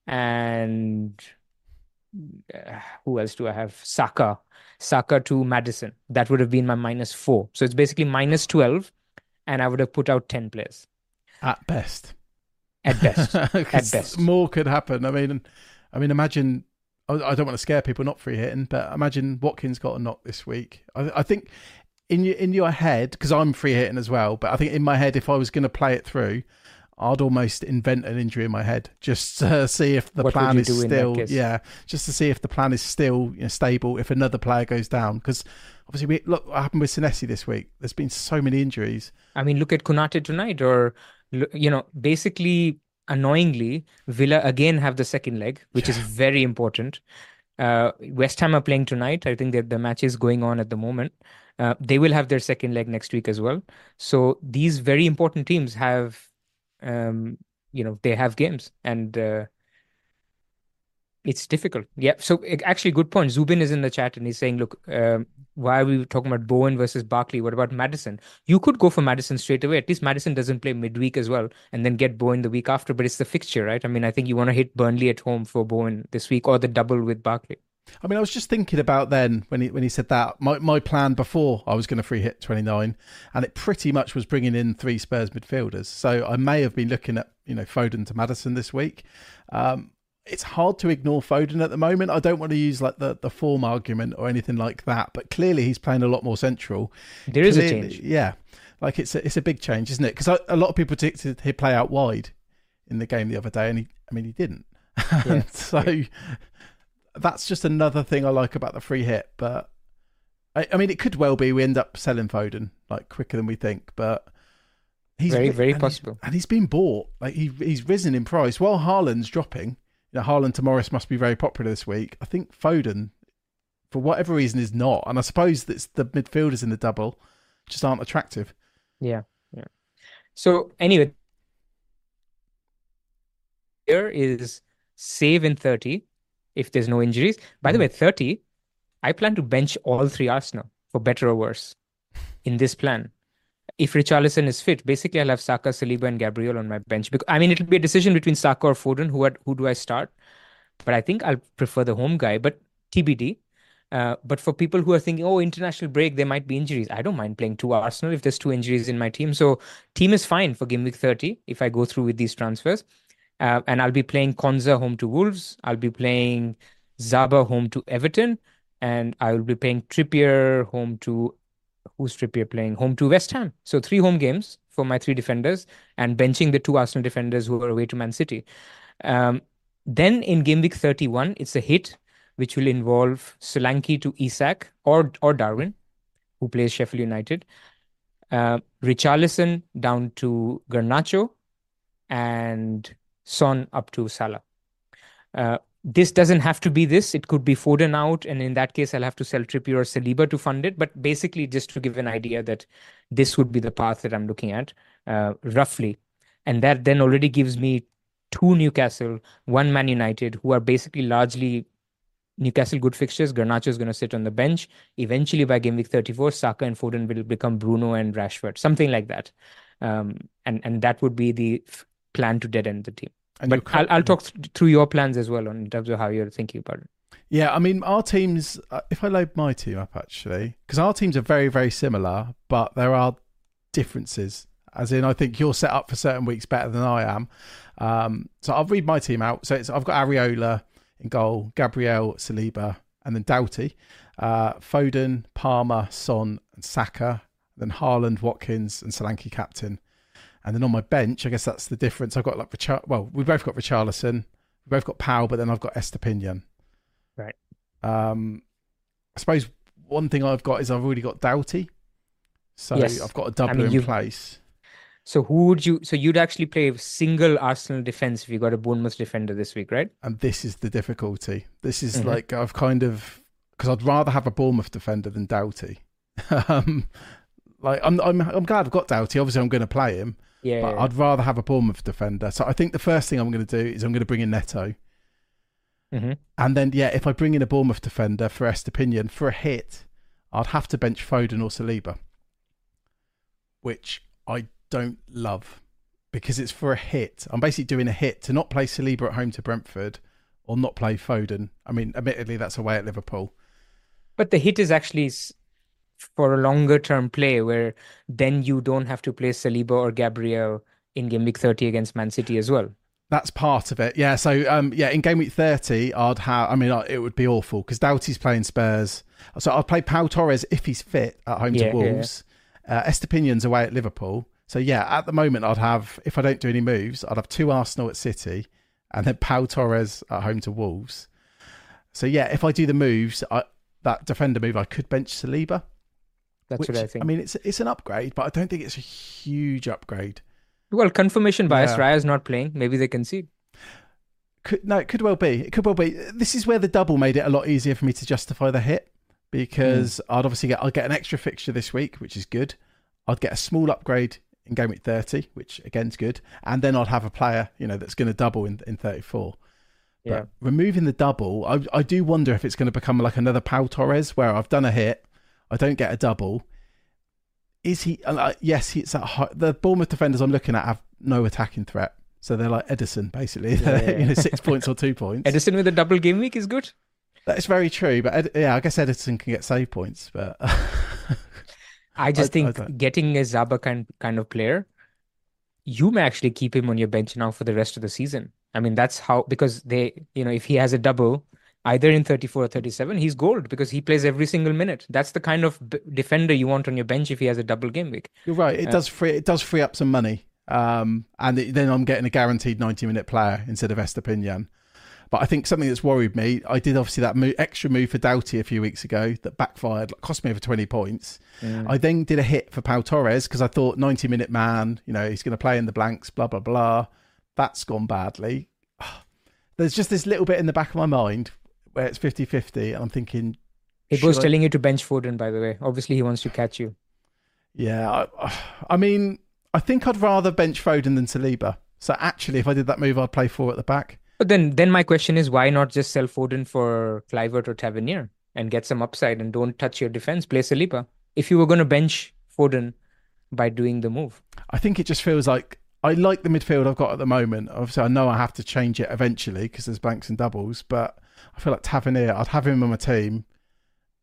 and uh, who else do I have? Saka. Saka to Madison. That would have been my minus four. So it's basically minus twelve, and I would have put out ten players. At best. At best. At 'Cause best. more could happen. I mean, I mean, imagine. I I don't want to scare people not free hitting, but imagine Watkins got a knock this week. I, I think in your in your head, because I'm free hitting as well, but I think in my head, if I was going to play it through, I'd almost invent an injury in my head just to see if the What would plan you is do in that still, case? yeah, just to see if the plan is still, you know, stable. If another player goes down, because obviously, we look what happened with Senesi this week. There's been so many injuries. I mean, look at Konate tonight, or, you know, basically, annoyingly, Villa again have the second leg, which is very important. Uh, West Ham are playing tonight. I think that the match is going on at the moment. Uh, they will have their second leg next week as well. So these very important teams have, um, you know, they have games, and uh, it's difficult. Yeah. So ac- actually, good point. Zubin is in the chat and he's saying, look, um, why are we talking about Bowen versus Barkley? What about Madison? You could go for Madison straight away. At least Madison doesn't play midweek as well, and then get Bowen the week after. But it's the fixture, right? I mean, I think you want to hit Burnley at home for Bowen this week, or the double with Barkley. I mean, I was just thinking about then when he when he said that. My my plan before I was going to free hit twenty-nine, and it pretty much was bringing in three Spurs midfielders. So I may have been looking at, you know, Foden to Maddison this week. Um, it's hard to ignore Foden at the moment. I don't want to use like the, the form argument or anything like that, but clearly he's playing a lot more central. There is a Clearly- change. yeah. Like it's a, it's a big change, isn't it? Because a lot of people predicted he'd play out wide in the game the other day, and he, I mean, he didn't. Yeah. So that's just another thing I like about the free hit. But I, I mean, it could well be we end up selling Foden like quicker than we think, but he's Very, very and possible. he's, and he's been bought. Like he he's risen in price while Haaland's dropping. You know, Haaland to Morris must be very popular this week. I think Foden, for whatever reason, is not. And I suppose that's the midfielders in the double just aren't attractive. Yeah, yeah. So anyway, here is save in thirty if there's no injuries. By the way, thirty, I plan to bench all three Arsenal for better or worse in this plan. If Richarlison is fit, basically I'll have Saka, Saliba, and Gabriel on my bench. Because I mean, it'll be a decision between Saka or Foden. Who are, who do I start? But I think I'll prefer the home guy. But T B D. Uh, but for people who are thinking, oh, international break, there might be injuries. I don't mind playing two Arsenal if there's two injuries in my team. So team is fine for game week thirty if I go through with these transfers. Uh, and I'll be playing Konza home to Wolves. I'll be playing Zaba home to Everton. And I will be playing Trippier home to... Who's Trippier playing? Home to West Ham. So three home games for my three defenders and benching the two Arsenal defenders who are away to Man City. Um, then in game week thirty-one, it's a hit, which will involve Solanke to Isak or or Darwin, who plays Sheffield United. Uh, Richarlison down to Garnacho and Son up to Salah. Uh, this doesn't have to be this. It could be Foden out, and in that case, I'll have to sell Trippier or Saliba to fund it. But basically, just to give an idea that this would be the path that I'm looking at, uh, roughly. And that then already gives me two Newcastle, one Man United, who are basically largely Newcastle good fixtures. Garnacho is going to sit on the bench. Eventually, by game week thirty-four, Saka and Foden will become Bruno and Rashford, something like that. Um, and, and that would be the f- plan to dead end the team. And but I'll, I'll talk th- through your plans as well on, in terms of how you're thinking about it. Yeah, I mean, our teams, uh, if I load my team up actually, because our teams are very, very similar, but there are differences. As in, I think you're set up for certain weeks better than I am. Um, so I'll read my team out. So it's, I've got Areola in goal, Gabriel, Saliba, and then Doughty. Uh, Foden, Palmer, Son, and Saka. Then Haaland, Watkins, and Solanke captain. And then on my bench, I guess that's the difference. I've got like Richar- well, we've both got Richarlison, we've both got Powell, but then I've got Estepinian. Right. Um, I suppose one thing I've got is I've already got Doughty, so yes. I've got a double I mean, in place. So who would you? So you'd actually play single Arsenal defense if you got a Bournemouth defender this week, right? And this is the difficulty. This is mm-hmm. like I've kind of because I'd rather have a Bournemouth defender than Doughty. um, like I'm, I'm, I'm glad I've got Doughty. Obviously, I'm going to play him. Yeah, but yeah. I'd rather have a Bournemouth defender. So I think the first thing I'm going to do is I'm going to bring in Neto. Mm-hmm. And then, yeah, if I bring in a Bournemouth defender for Estepinian, for a hit, I'd have to bench Foden or Saliba, which I don't love because it's for a hit. I'm basically doing a hit to not play Saliba at home to Brentford or not play Foden. I mean, admittedly, that's away at Liverpool. But the hit is actually for a longer term play where then you don't have to play Saliba or Gabriel in game week thirty against Man City as well. That's part of it. Yeah. So, um, yeah, in game week thirty, I'd have, I mean, it would be awful because Doughty's playing Spurs. So I'd play Pau Torres if he's fit at home yeah, to Wolves. Yeah. Uh, Estepinian's away at Liverpool. So, yeah, at the moment, I'd have, if I don't do any moves, I'd have two Arsenal at City and then Pau Torres at home to Wolves. So, yeah, if I do the moves, I, that defender move, I could bench Saliba. That's which, what I think. I mean, it's it's an upgrade, but I don't think it's a huge upgrade. Well, confirmation bias. Yeah. Raya's not playing. Maybe they concede. Could, no, it could well be. It could well be. This is where the double made it a lot easier for me to justify the hit because mm. I'd obviously get I'd get an extra fixture this week, which is good. I'd get a small upgrade in game week thirty, which again is good, and then I'd have a player, you know, that's going to double in in thirty-four. Yeah. But removing the double, I I do wonder if it's going to become like another Pau Torres where I've done a hit, I don't get a double. Is he? Uh, yes, he's at high, the Bournemouth defenders I'm looking at have no attacking threat, so they're like Edison basically. Yeah, yeah. you know, six points or two points. Edison with a double game week is good. That's very true, but Ed, yeah, I guess Edison can get save points, but I just I, think I getting a Zaba kind kind of player, you may actually keep him on your bench now for the rest of the season. I mean, that's how because they, you know, if he has a double. Either in thirty-four or thirty-seven, he's gold because he plays every single minute. That's the kind of b- defender you want on your bench if he has a double game week. You're right. It uh, does free. It does free up some money, um, and it, then I'm getting a guaranteed ninety-minute player instead of Estepinian. But I think something that's worried me. I did obviously that move, extra move for Doughty a few weeks ago that backfired, cost me over twenty points. Mm. I then did a hit for Pau Torres because I thought ninety-minute man. You know, he's going to play in the blanks. Blah blah blah. That's gone badly. There's just this little bit in the back of my mind where it's fifty-fifty, and I'm thinking... He was I... telling you to bench Foden, by the way. Obviously, he wants to catch you. Yeah, I, I mean, I think I'd rather bench Foden than Saliba. So actually, if I did that move, I'd play four at the back. But then then my question is, why not just sell Foden for Kluivert or Tavernier and get some upside and don't touch your defense, play Saliba? If you were going to bench Foden by doing the move. I think it just feels like... I like the midfield I've got at the moment. Obviously, I know I have to change it eventually because there's blanks and doubles, but... I feel like Tavernier, I'd have him on my team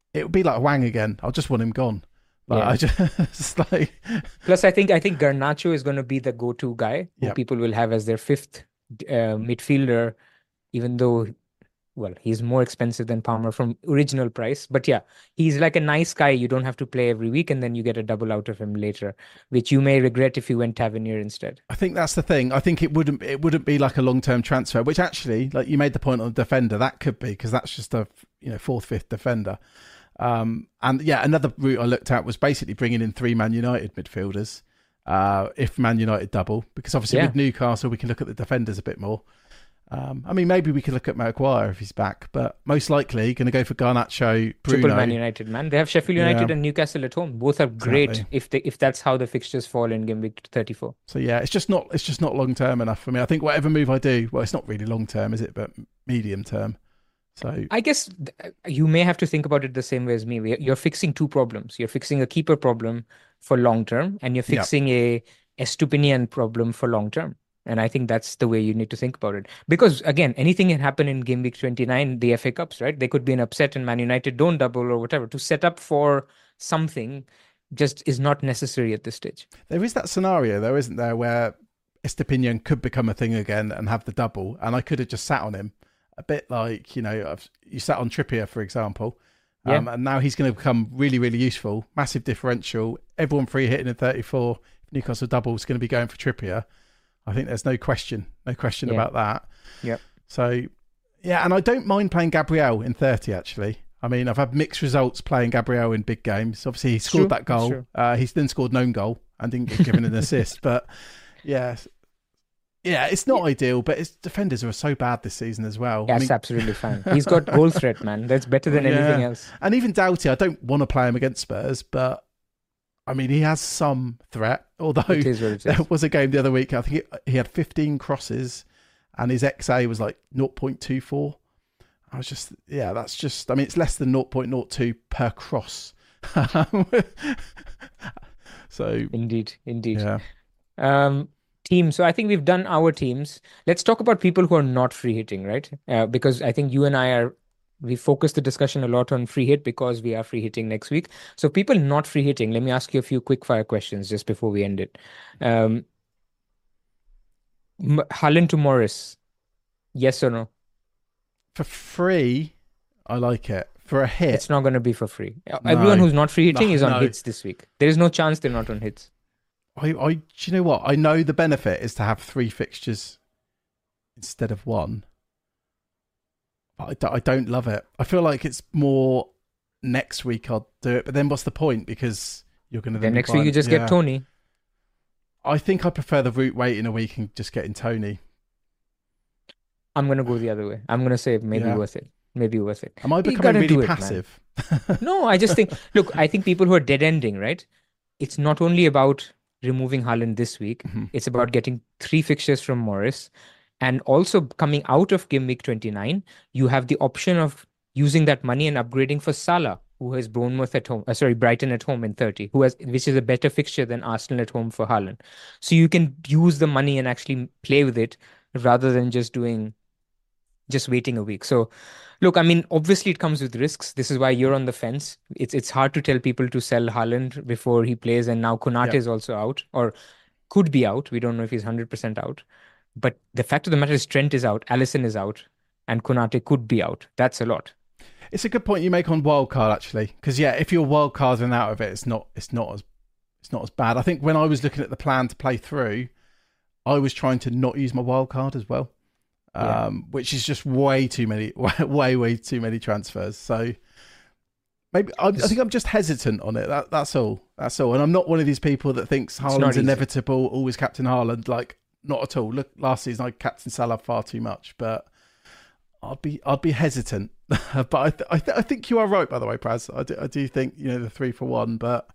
it would be like Wang again. I just want him gone. Like, Yeah. I just like Plus, I think I think Garnacho is going to be the go-to guy who Yep. people will have as their fifth uh, midfielder, even though, well, he's more expensive than Palmer from original price. But yeah, he's like a nice guy. You don't have to play every week, and then you get a double out of him later, which you may regret if you went Tavernier instead. I think that's the thing. I think it wouldn't it wouldn't be like a long term transfer, which actually, like you made the point on the defender, that could be because that's just a you know fourth, fifth defender. Um, and yeah, another route I looked at was basically bringing in three Man United midfielders, uh, if Man United double, because obviously Yeah. with Newcastle we can look at the defenders a bit more. Um, I mean, maybe we could look at Maguire if he's back, but most likely going to go for Garnacho, Bruno. Triple Man United, man. They have Sheffield United Yeah. and Newcastle at home. Both are great Exactly. if they if that's how the fixtures fall in game week thirty-four. So yeah, it's just not it's just not long term enough for me. I think whatever move I do, well, it's not really long term, is it? But medium term. So I guess th- you may have to think about it the same way as me. We- You're fixing two problems. You're fixing a keeper problem for long term, and you're Yeah. fixing a Estupinian problem for long term. And I think that's the way you need to think about it. Because again, anything can happen in game week twenty-nine, the F A Cups, right? They could be an upset and Man United don't double or whatever. To set up for something just is not necessary at this stage. there is that scenario, though, isn't there, where Estepinian could become a thing again and have the double, and I could have just sat on him, a bit like you know I've, you sat on Trippier, for example, um, and now he's going to become really, really useful. Massive differential. Everyone free hitting in thirty-four. Newcastle double is going to be going for Trippier. I think there's no question, no question Yeah. about that. Yep. So, yeah, and I don't mind playing Gabriel in thirty, actually. I mean, I've had mixed results playing Gabriel in big games. Obviously, he scored true, that goal. it's true. Uh, he's then scored no goal and didn't get given an assist. But, yeah, yeah, it's not ideal, but his defenders are so bad this season as well. I That's mean- absolutely fine. He's got goal threat, man. That's better than Yeah. anything else. And even Doughty, I don't want to play him against Spurs, but, I mean, he has some threat. Although It is what it there is. was a game the other week, I think it, he had fifteen crosses and his X A was like zero point two four. I was just, yeah, that's just, I mean, it's less than zero point zero two per cross. So, Indeed, indeed. yeah. Um, team. So I think we've done our teams. Let's talk about people who are not free hitting, right? Uh, because I think you and I are, we focus the discussion a lot on free hit because we are free hitting next week. So people not free hitting, let me ask you a few quick fire questions just before we end it. Um, M- Haaland to Morris, yes or no? For free, I like it. For a hit, It's not going to be for free. Everyone No. who's not free hitting No, is on no. hits this week. There is no chance they're not on hits. I, I, do you know what? I know the benefit is to have three fixtures instead of one. But I, do- I don't love it. I feel like it's more next week I'll do it. But then what's the point? Because you're going to Then next week you just get Tony. I think I prefer the route waiting a week and just getting Tony. I'm going to go the other way. I'm going to say maybe Yeah. worth it. Maybe worth it. Am I You becoming gotta do really it, man. passive? No, I just think, look, I think people who are dead ending, right? It's not only about removing Haaland this week, Mm-hmm. it's about getting three fixtures from Morris. And also coming out of game week twenty-nine, you have the option of using that money and upgrading for Salah, who has Bournemouth at home, uh, sorry, Brighton at home in thirty, who has, which is a better fixture than Arsenal at home for Haaland. So you can use the money and actually play with it rather than just doing, just waiting a week. So look, I mean, obviously it comes with risks. This is why you're on the fence. It's it's hard to tell people to sell Haaland before he plays, and now Konate Yeah. is also out or could be out. We don't know if he's one hundred percent out. But the fact of the matter is Trent is out, Alisson is out, and Konate could be out. That's a lot. It's a good point you make on wildcard actually, because yeah, if you're wildcarding out of it, it's not it's not as it's not as bad. I think when I was looking at the plan to play through, I was trying to not use my wildcard as well, Yeah. um, which is just way too many, way way too many transfers. So maybe I, I think I'm just hesitant on it. That, that's all. That's all. And I'm not one of these people that thinks not Haaland's easy. inevitable. Always captain Haaland. Like not at all. Look, last season I captained Salah far too much, but I'd be I'd be hesitant. But I th- I, th- I think you are right. By the way, Praz, I do, I do think you know the three for one, but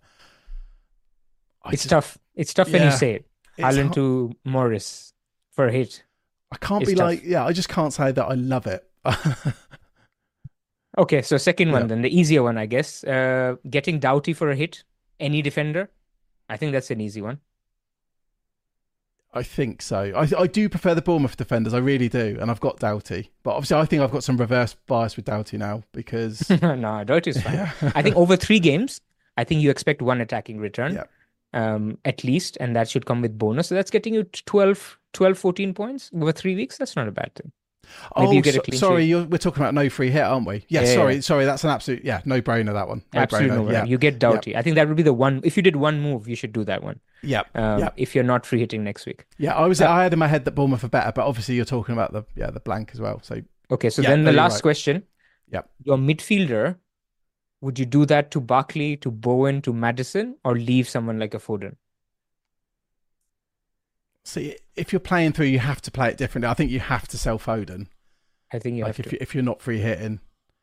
I It's just- tough. It's tough when you Yeah. say it. It's Haaland hard- to Morris for a hit. I can't it's be tough. like yeah. I just can't say that I love it. Okay, so second one Yeah. then, the easier one, I guess. Uh, getting Doughty for a hit, any defender. I think that's an easy one. I think so. I I do prefer the Bournemouth defenders. I really do, and I've got Doughty. But obviously, I think I've got some reverse bias with Doughty now because no, Doughty's fine. I think over three games, I think you expect one attacking return, yeah. um, at least, and that should come with bonus. So that's getting you twelve, twelve, fourteen points over three weeks. That's not a bad thing. Maybe oh, you get a so, clean sorry, sheet. you're, we're talking about no free hit, aren't we? Yeah, Yeah, sorry, yeah. sorry. That's an absolute yeah, no brainer. That one, no Absolutely brainer. no. Yeah. You get Doughty. Yeah. I think that would be the one. If you did one move, you should do that one. Yeah, Um, yeah, If you're not free hitting next week. yeah. I was Uh, I had in my head that Bournemouth are better, but obviously you're talking about the yeah the blank as well. So Okay, so Yeah, then no, the you're last right. question. Yep. Your midfielder, would you do that to Barkley, to Bowen, to Madison, or leave someone like a Foden? see, if you're playing through, you have to play it differently. I think you have to sell Foden. I think you Like have if to. you, if you're not free hitting,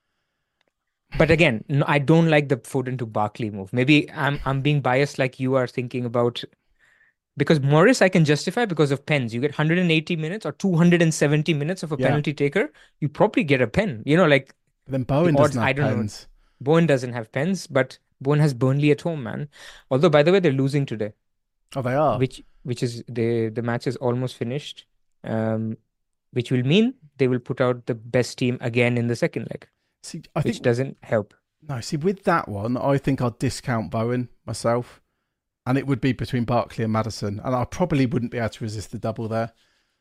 But again, no, I don't like the Foden to Barkley move. Maybe I'm I'm being biased like you are thinking about, because Morris I can justify because of pens. You get one hundred eighty minutes or two hundred seventy minutes of a Yeah. penalty taker, you probably get a pen. You know, like but then Bowen odds, doesn't have I don't know. pens. Bowen doesn't have pens, but Bowen has Burnley at home, man. Although, by the way, they're losing today, Oh, they are. which which is the the match is almost finished, um, which will mean they will put out the best team again in the second leg, See, I which think doesn't help. no. See, with that one, I think I'd discount Bowen myself, and it would be between Barkley and Madison, and I probably wouldn't be able to resist the double there.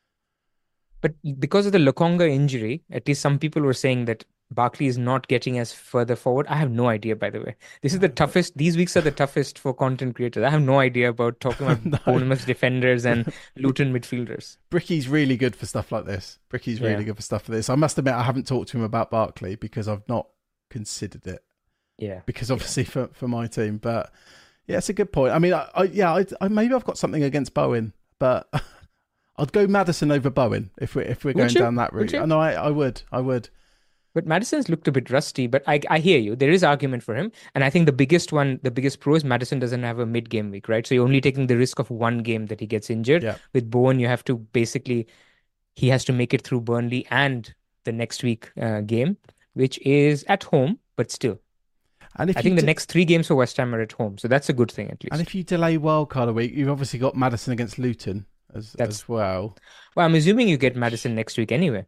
But because of the Lokonga injury, at least some people were saying that Barkley is not getting as further forward. I have no idea, by the way. This is the toughest. These weeks are the toughest for content creators. I have no idea about talking about No. Bournemouth defenders and Luton midfielders. Bricky's really good for stuff like this. Bricky's really Yeah. good for stuff like this. I must admit, I haven't talked to him about Barkley because I've not considered it. Yeah. Because obviously for, for my team, but yeah, it's a good point. I mean, I, I yeah, I, I maybe I've got something against Bowen, but I'd go Madison over Bowen if we're if we're Would going you? down that Would route. you? No, I, I would, I would. But Madison's looked a bit rusty, but I I hear you. There is argument for him. And I think the biggest one, the biggest pro is Madison doesn't have a mid-game week, right? So you're only taking the risk of one game that he gets injured. Yeah. With Bowen, you have to basically, he has to make it through Burnley and the next week uh, game, which is at home, but still. And if I you think the de- next three games for West Ham are at home. So that's a good thing, at least. and if you delay wildcard a week, you've obviously got Madison against Luton as That's- as well. Well, I'm assuming you get Madison next week anyway.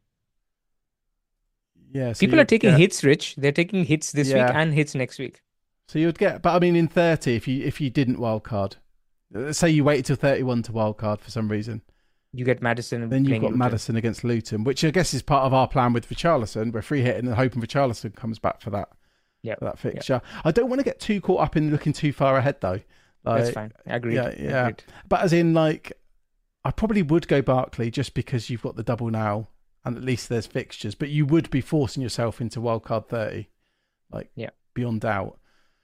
Yeah, so People are you'd taking get- hits, Rich. They're taking hits this Yeah. week and hits next week. So you'd get, but I mean, in thirty, if you if you didn't wildcard, let's say you waited till thirty-one to wildcard for some reason, You get Madison. then you've playing got Luton. Madison against Luton, which I guess is part of our plan with Richarlison. We're free hitting and hoping Richarlison comes back for that. Yep. For that fixture. I don't want to get too caught up in looking too far ahead though. That's Like, fine. Agreed. Yeah, yeah. Agreed. But as in, like, I probably would go Barkley just because you've got the double now, and at least there's fixtures. But you would be forcing yourself into wildcard thirty, like, Yeah. beyond doubt.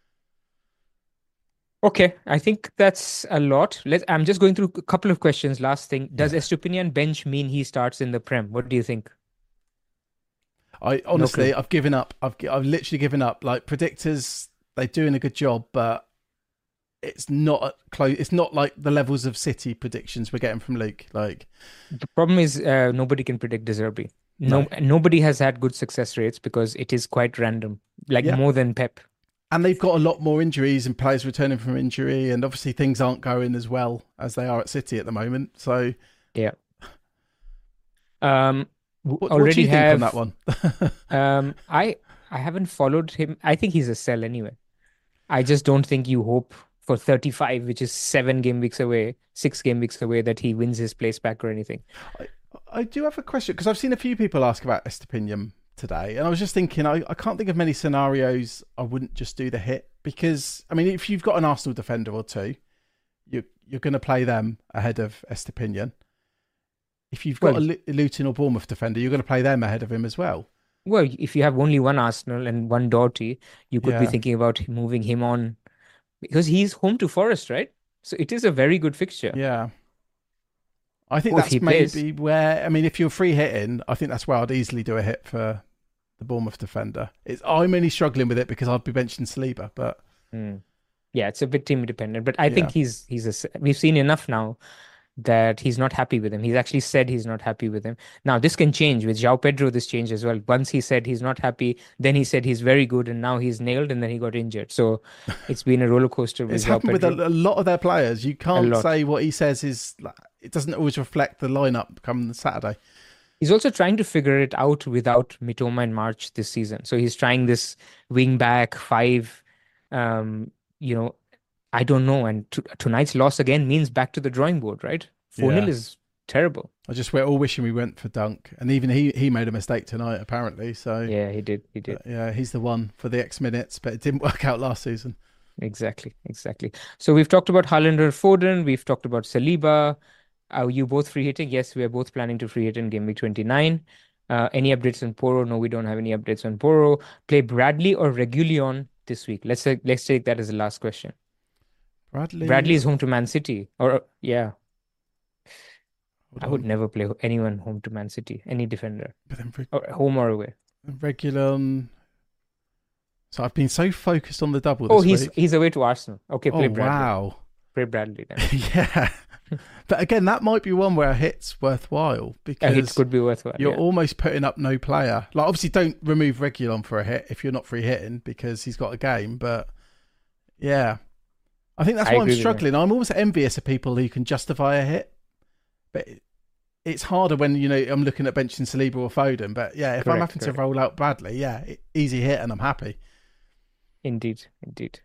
Okay, I think that's a lot. Let I'm just going through a couple of questions. Last thing, does Estupinian bench mean he starts in the Prem? What do you think? I honestly, clue. I've given up. I've gi- I've literally given up. Like predictors, they're doing a good job, but it's not close. It's not like the levels of City predictions we're getting from Luke. Like, The problem is uh, nobody can predict De Zerbi. No, No. nobody has had good success rates because it is quite random, like Yeah. more than Pep. and they've got a lot more injuries and players returning from injury, and obviously things aren't going as well as they are at City at the moment. So, Yeah. Um, w- what, what already do you think have, on that one? Um, I I haven't followed him. I think he's a sell anyway. I just don't think you hope for thirty-five, which is seven game weeks away, six game weeks away, that he wins his place back or anything. I do have a question because I've seen a few people ask about Estepinian today, and I was just thinking, I, I can't think of many scenarios I wouldn't just do the hit because, I mean, if you've got an Arsenal defender or two, you, you're going to play them ahead of Estepinian. If you've got Well- a Lu- Luton or Bournemouth defender, you're going to play them ahead of him as well. Well, if you have only one Arsenal and one Doughty, you could be Yeah. thinking about moving him on because he's home to Forest, right? So it is a very good fixture. Yeah. I think Well, if that's he plays- maybe where, I mean, if you're free hitting, I think that's where I'd easily do a hit for the Bournemouth defender. It's, I'm only struggling with it because I'd be benching Saliba, but Mm. Yeah, it's a bit team dependent, but I think Yeah. he's he's a s- we've seen enough now that he's not happy with him. He's actually said he's not happy with him. Now this can change with João Pedro. This changed as well. Once he said he's not happy, then he said he's very good, and now he's nailed, and then he got injured. So it's been a roller coaster with it's João happened with Pedro. a, a lot of their players. You can't lot. say what he says is it doesn't always reflect the lineup come Saturday. He's also trying to figure it out without Mitoma and March this season. So he's trying this wing back five. Um, you know, I don't know. And t- tonight's loss again means back to the drawing board, right? four nil Yeah. is terrible. I just we're all wishing we went for Dunk, and even he he made a mistake tonight apparently. So Yeah, he did. He did. but yeah, he's the one for the X minutes, but it didn't work out last season. Exactly, exactly. So we've talked about Haaland or Foden. We've talked about Saliba. Are you both free hitting? Yes, we are both planning to free hit in game week twenty-nine. Uh, any updates on Porro? No, we don't have any updates on Porro. Play Bradley or Reguilon this week? Let's take, let's take that as the last question. Bradley Bradley is home to Man City. Or yeah, Hold I would on. never play anyone home to Man City. Any defender, But then Reg- or home or away. Reguilon. So I've been so focused on the double this Oh, he's week. he's away to Arsenal. Okay, play Oh Bradley. wow. Play Bradley then. Yeah. But again, that might be one where a hit's worthwhile A because hit could be worthwhile. you're yeah. almost putting up no player. Like, obviously, don't remove Reguilon for a hit if you're not free hitting because he's got a game. But yeah, I think that's I why I'm agree with you. struggling. I'm almost envious of people who can justify a hit, but it- it's harder when you know I'm looking at benching Saliba or Foden. But yeah, if I'm Correct, having correct. to roll out Bradley, yeah, e- easy hit and I'm happy. Indeed, indeed.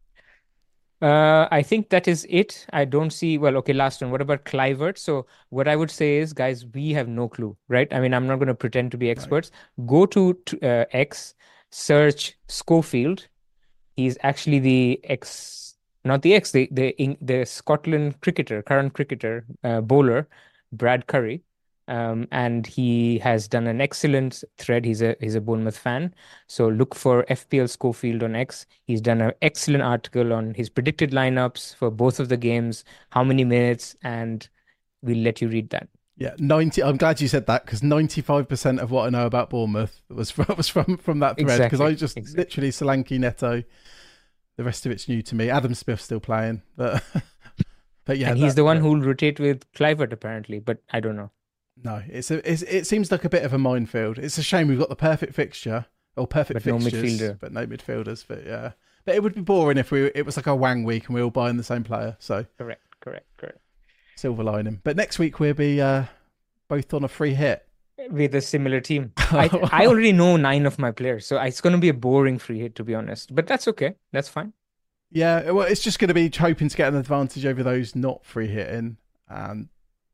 Uh, I think that is it. I don't see. Well, okay, last one. What about Kluivert? So what I would say is, guys, we have no clue, right? I mean, I'm not going to pretend to be experts. Go to t- uh, X, search Schofield. He's actually the ex, not the ex, the the Eng- the Scotland cricketer, current cricketer, uh, bowler, Brad Curry. Um, and he has done an excellent thread. He's a he's a Bournemouth fan, so look for F P L Schofield on X. He's done an excellent article on his predicted lineups for both of the games, how many minutes, and we'll let you read that. Yeah, ninety. I'm glad you said that because ninety-five percent of what I know about Bournemouth was from was from, from that thread because Exactly, I just exactly. literally Solanke, Neto. The rest of it's new to me. Adam Smith's still playing, but but yeah, and he's that- the one that- who will rotate with Kluivert apparently, but I don't know. No, it's a. It's, it seems like a bit of a minefield. It's a shame we've got the perfect fixture or perfect But no fixtures, midfielder. but no midfielders. But yeah, but it would be boring if we it was like a Wang week and we were all buying the same player. So Correct, correct, correct. silver lining. But next week we'll be uh, both on a free hit. With a similar team. I, I already know nine of my players, so it's going to be a boring free hit, to be honest. But that's okay. That's fine. Yeah, well, it's just going to be hoping to get an advantage over those not free hitting, and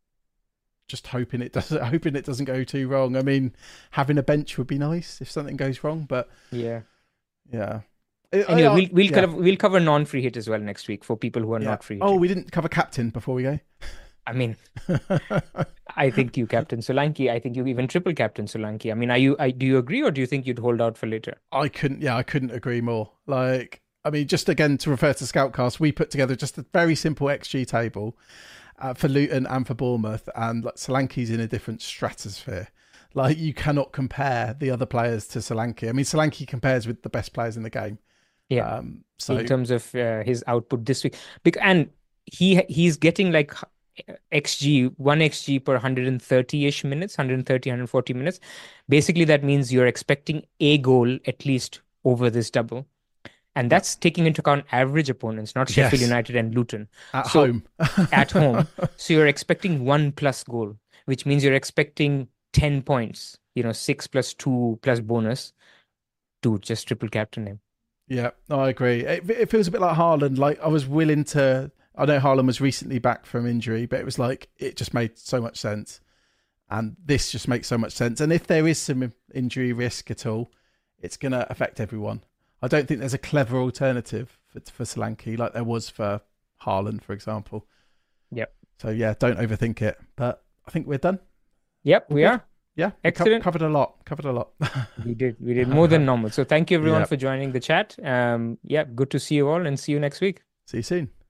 just hoping it doesn't hoping it doesn't go too wrong. I mean, having a bench would be nice if something goes wrong, but Yeah. yeah. Anyway, I- I- we'll we'll yeah. cover we'll cover non-free hit as well next week for people who are Yeah. not free. Oh, we didn't cover captain before we go. I mean, I think you captain Solanke. I think you even triple captain Solanke. I mean, are you? I, do you agree, or do you think you'd hold out for later? I couldn't. Yeah, I couldn't agree more. Like, I mean, just again to refer to Scoutcast, we put together just a very simple X G table uh, for Luton and for Bournemouth, and like, Solanke's in a different stratosphere. Like, you cannot compare the other players to Solanke. I mean, Solanke compares with the best players in the game. Yeah. Um, so In terms of uh, his output this week, Bec- and he he's getting like X G one X G per one hundred thirty ish minutes, one hundred thirty, one hundred forty minutes. Basically, that means you're expecting a goal at least over this double. And that's taking into account average opponents, not Sheffield Yes. United and Luton. at So- home. At home. So you're expecting one plus goal, which means you're expecting ten points, you know, six plus two plus bonus to just triple captain him. Yeah, I agree. It, it feels a bit like Haaland. Like, I was willing to. I know Haaland was recently back from injury, but it was like it just made so much sense, and this just makes so much sense. And if there is some injury risk at all, it's going to affect everyone. I don't think there's a clever alternative for for Solanke like there was for Haaland, for example. Yep. So yeah, don't overthink it. But I think we're done. Yep, we Good. are. Yeah, we co- Excellent. covered a lot. Covered a lot. We did. We did more than normal. So thank you everyone Yeah. for joining the chat. Um, yeah, good to see you all and see you next week. See you soon.